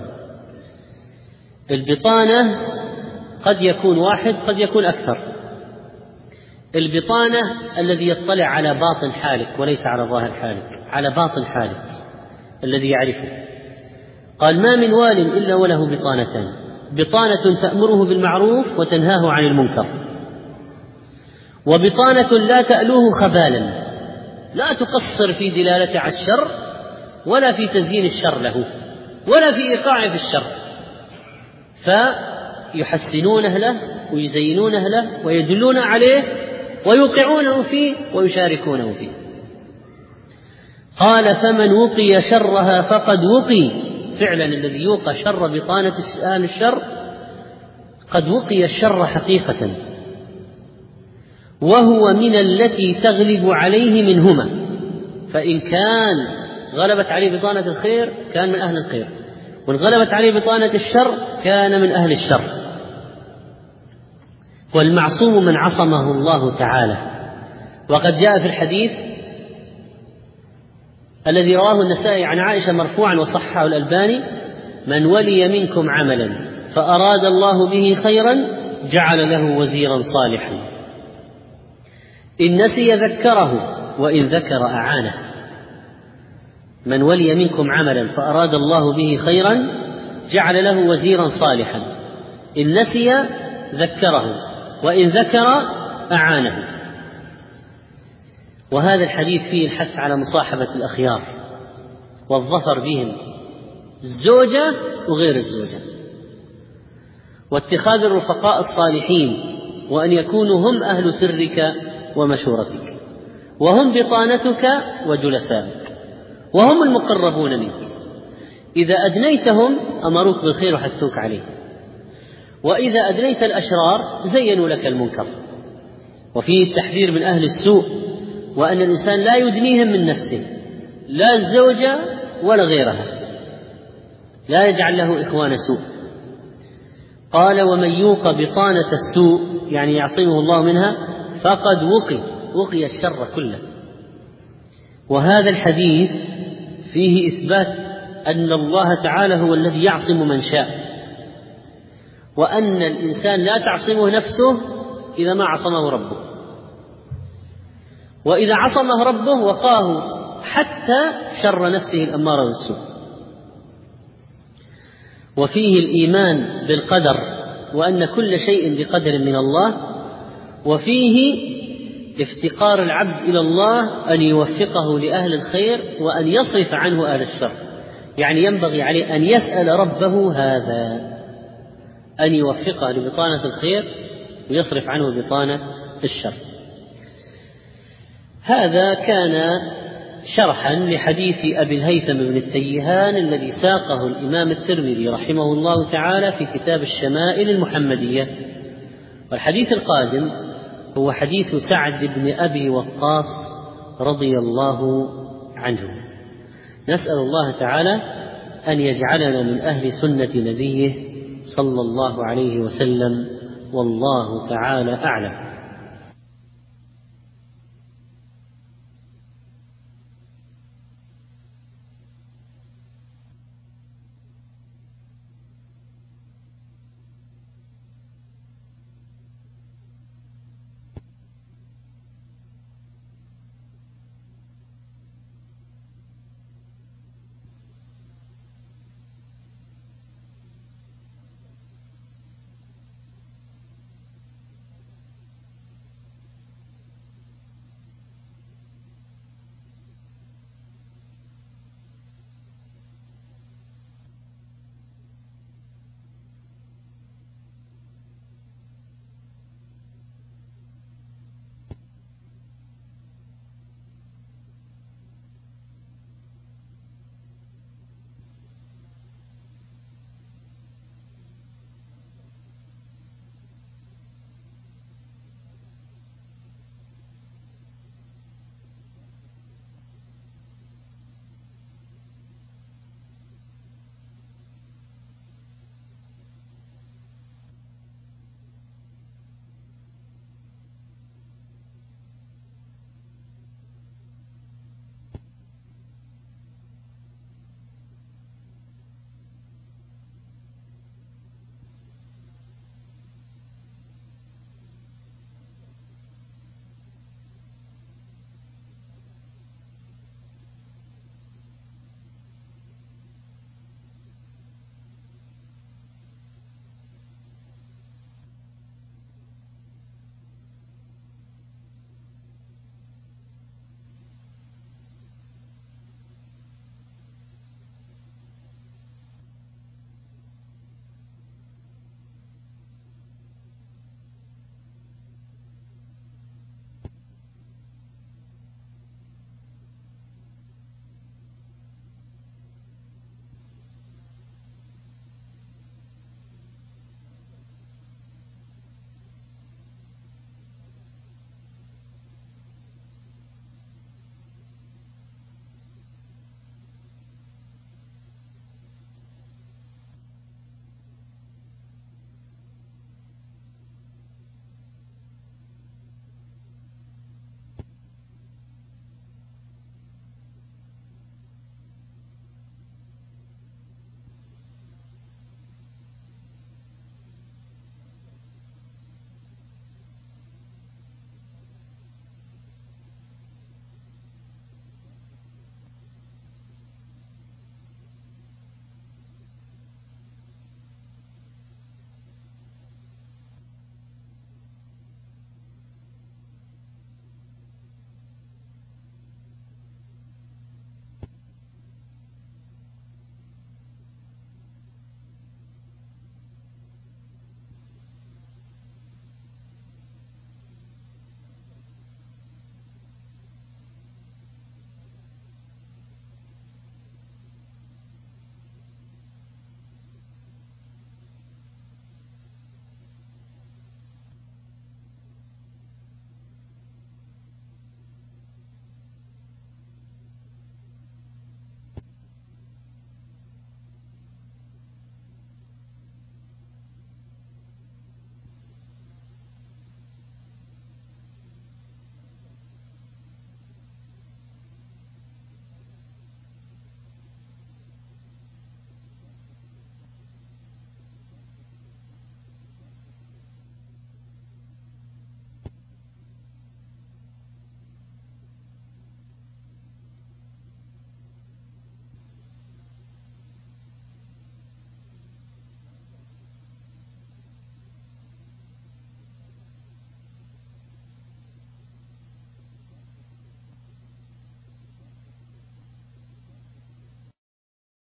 Speaker 2: البطانة قد يكون واحد قد يكون أكثر. البطانة الذي يطلع على باطن حالك وليس على ظاهر حالك، على باطن حالك الذي يعرفه. قال ما من وال إلا وله بطانتان، بطانة تأمره بالمعروف وتنهاه عن المنكر، وبطانة لا تألوه خبالا، لا تقصر في دلالته على الشر ولا في تزيين الشر له ولا في إيقاعه في الشر، فيحسنونه له ويزينونه له ويدلون عليه ويوقعونه فيه ويشاركونه فيه. قال فمن وقي شرها فقد وقي. فعلا الذي يوقى شر بطانة أهل الشر قد وقي الشر حقيقة، وهو من التي تغلب عليه منهما. فإن كان غلبت عليه بطانة الخير كان من أهل الخير، وإن غلبت عليه بطانة الشر كان من أهل الشر. والمعصوم من عصمه الله تعالى. وقد جاء في الحديث الذي رواه النسائي عن عائشة مرفوعا وصححه الألباني من ولي منكم عملا فأراد الله به خيرا جعل له وزيرا صالحا، إن نسي ذكره وإن ذكر أعانه. من ولي منكم عملا فأراد الله به خيرا جعل له وزيرا صالحا، إن نسي ذكره وإن ذكر أعانه. وهذا الحديث فيه الحث على مصاحبة الأخيار والظفر بهم، الزوجة وغير الزوجة، واتخاذ الرفقاء الصالحين، وأن يكونوا هم أهل سرك ومشورتك، وهم بطانتك وجلسائك، وهم المقربون منك. إذا أدنيتهم أمروك بالخير وحثوك عليه، وإذا أدنيت الأشرار زينوا لك المنكر. وفيه التحذير من أهل السوء، وأن الإنسان لا يدنيهم من نفسه، لا الزوجة ولا غيرها، لا يجعل له إخوان سوء. قال ومن يوق بطانة السوء يعني يعصمه الله منها فقد وقي الشر كله. وهذا الحديث فيه إثبات أن الله تعالى هو الذي يعصم من شاء، وأن الإنسان لا تعصمه نفسه إذا ما عصمه ربه، وإذا عصمه ربه وقاه حتى شر نفسه الأمارة بالسوء. وفيه الإيمان بالقدر، وأن كل شيء بقدر من الله. وفيه افتقار العبد إلى الله أن يوفقه لأهل الخير وأن يصرف عنه أهل الشر، يعني ينبغي عليه أن يسأل ربه هذا، أن يوفقه لبطانة الخير ويصرف عنه بطانة الشر. هذا كان شرحا لحديث أبي الهيثم بن التيهان الذي ساقه الإمام الترمذي رحمه الله تعالى في كتاب الشمائل المحمدية. والحديث القادم هو حديث سعد بن أبي وقاص رضي الله عنه. نسأل الله تعالى أن يجعلنا من أهل سنة نبيه صلى الله عليه وسلم، والله تعالى أعلم.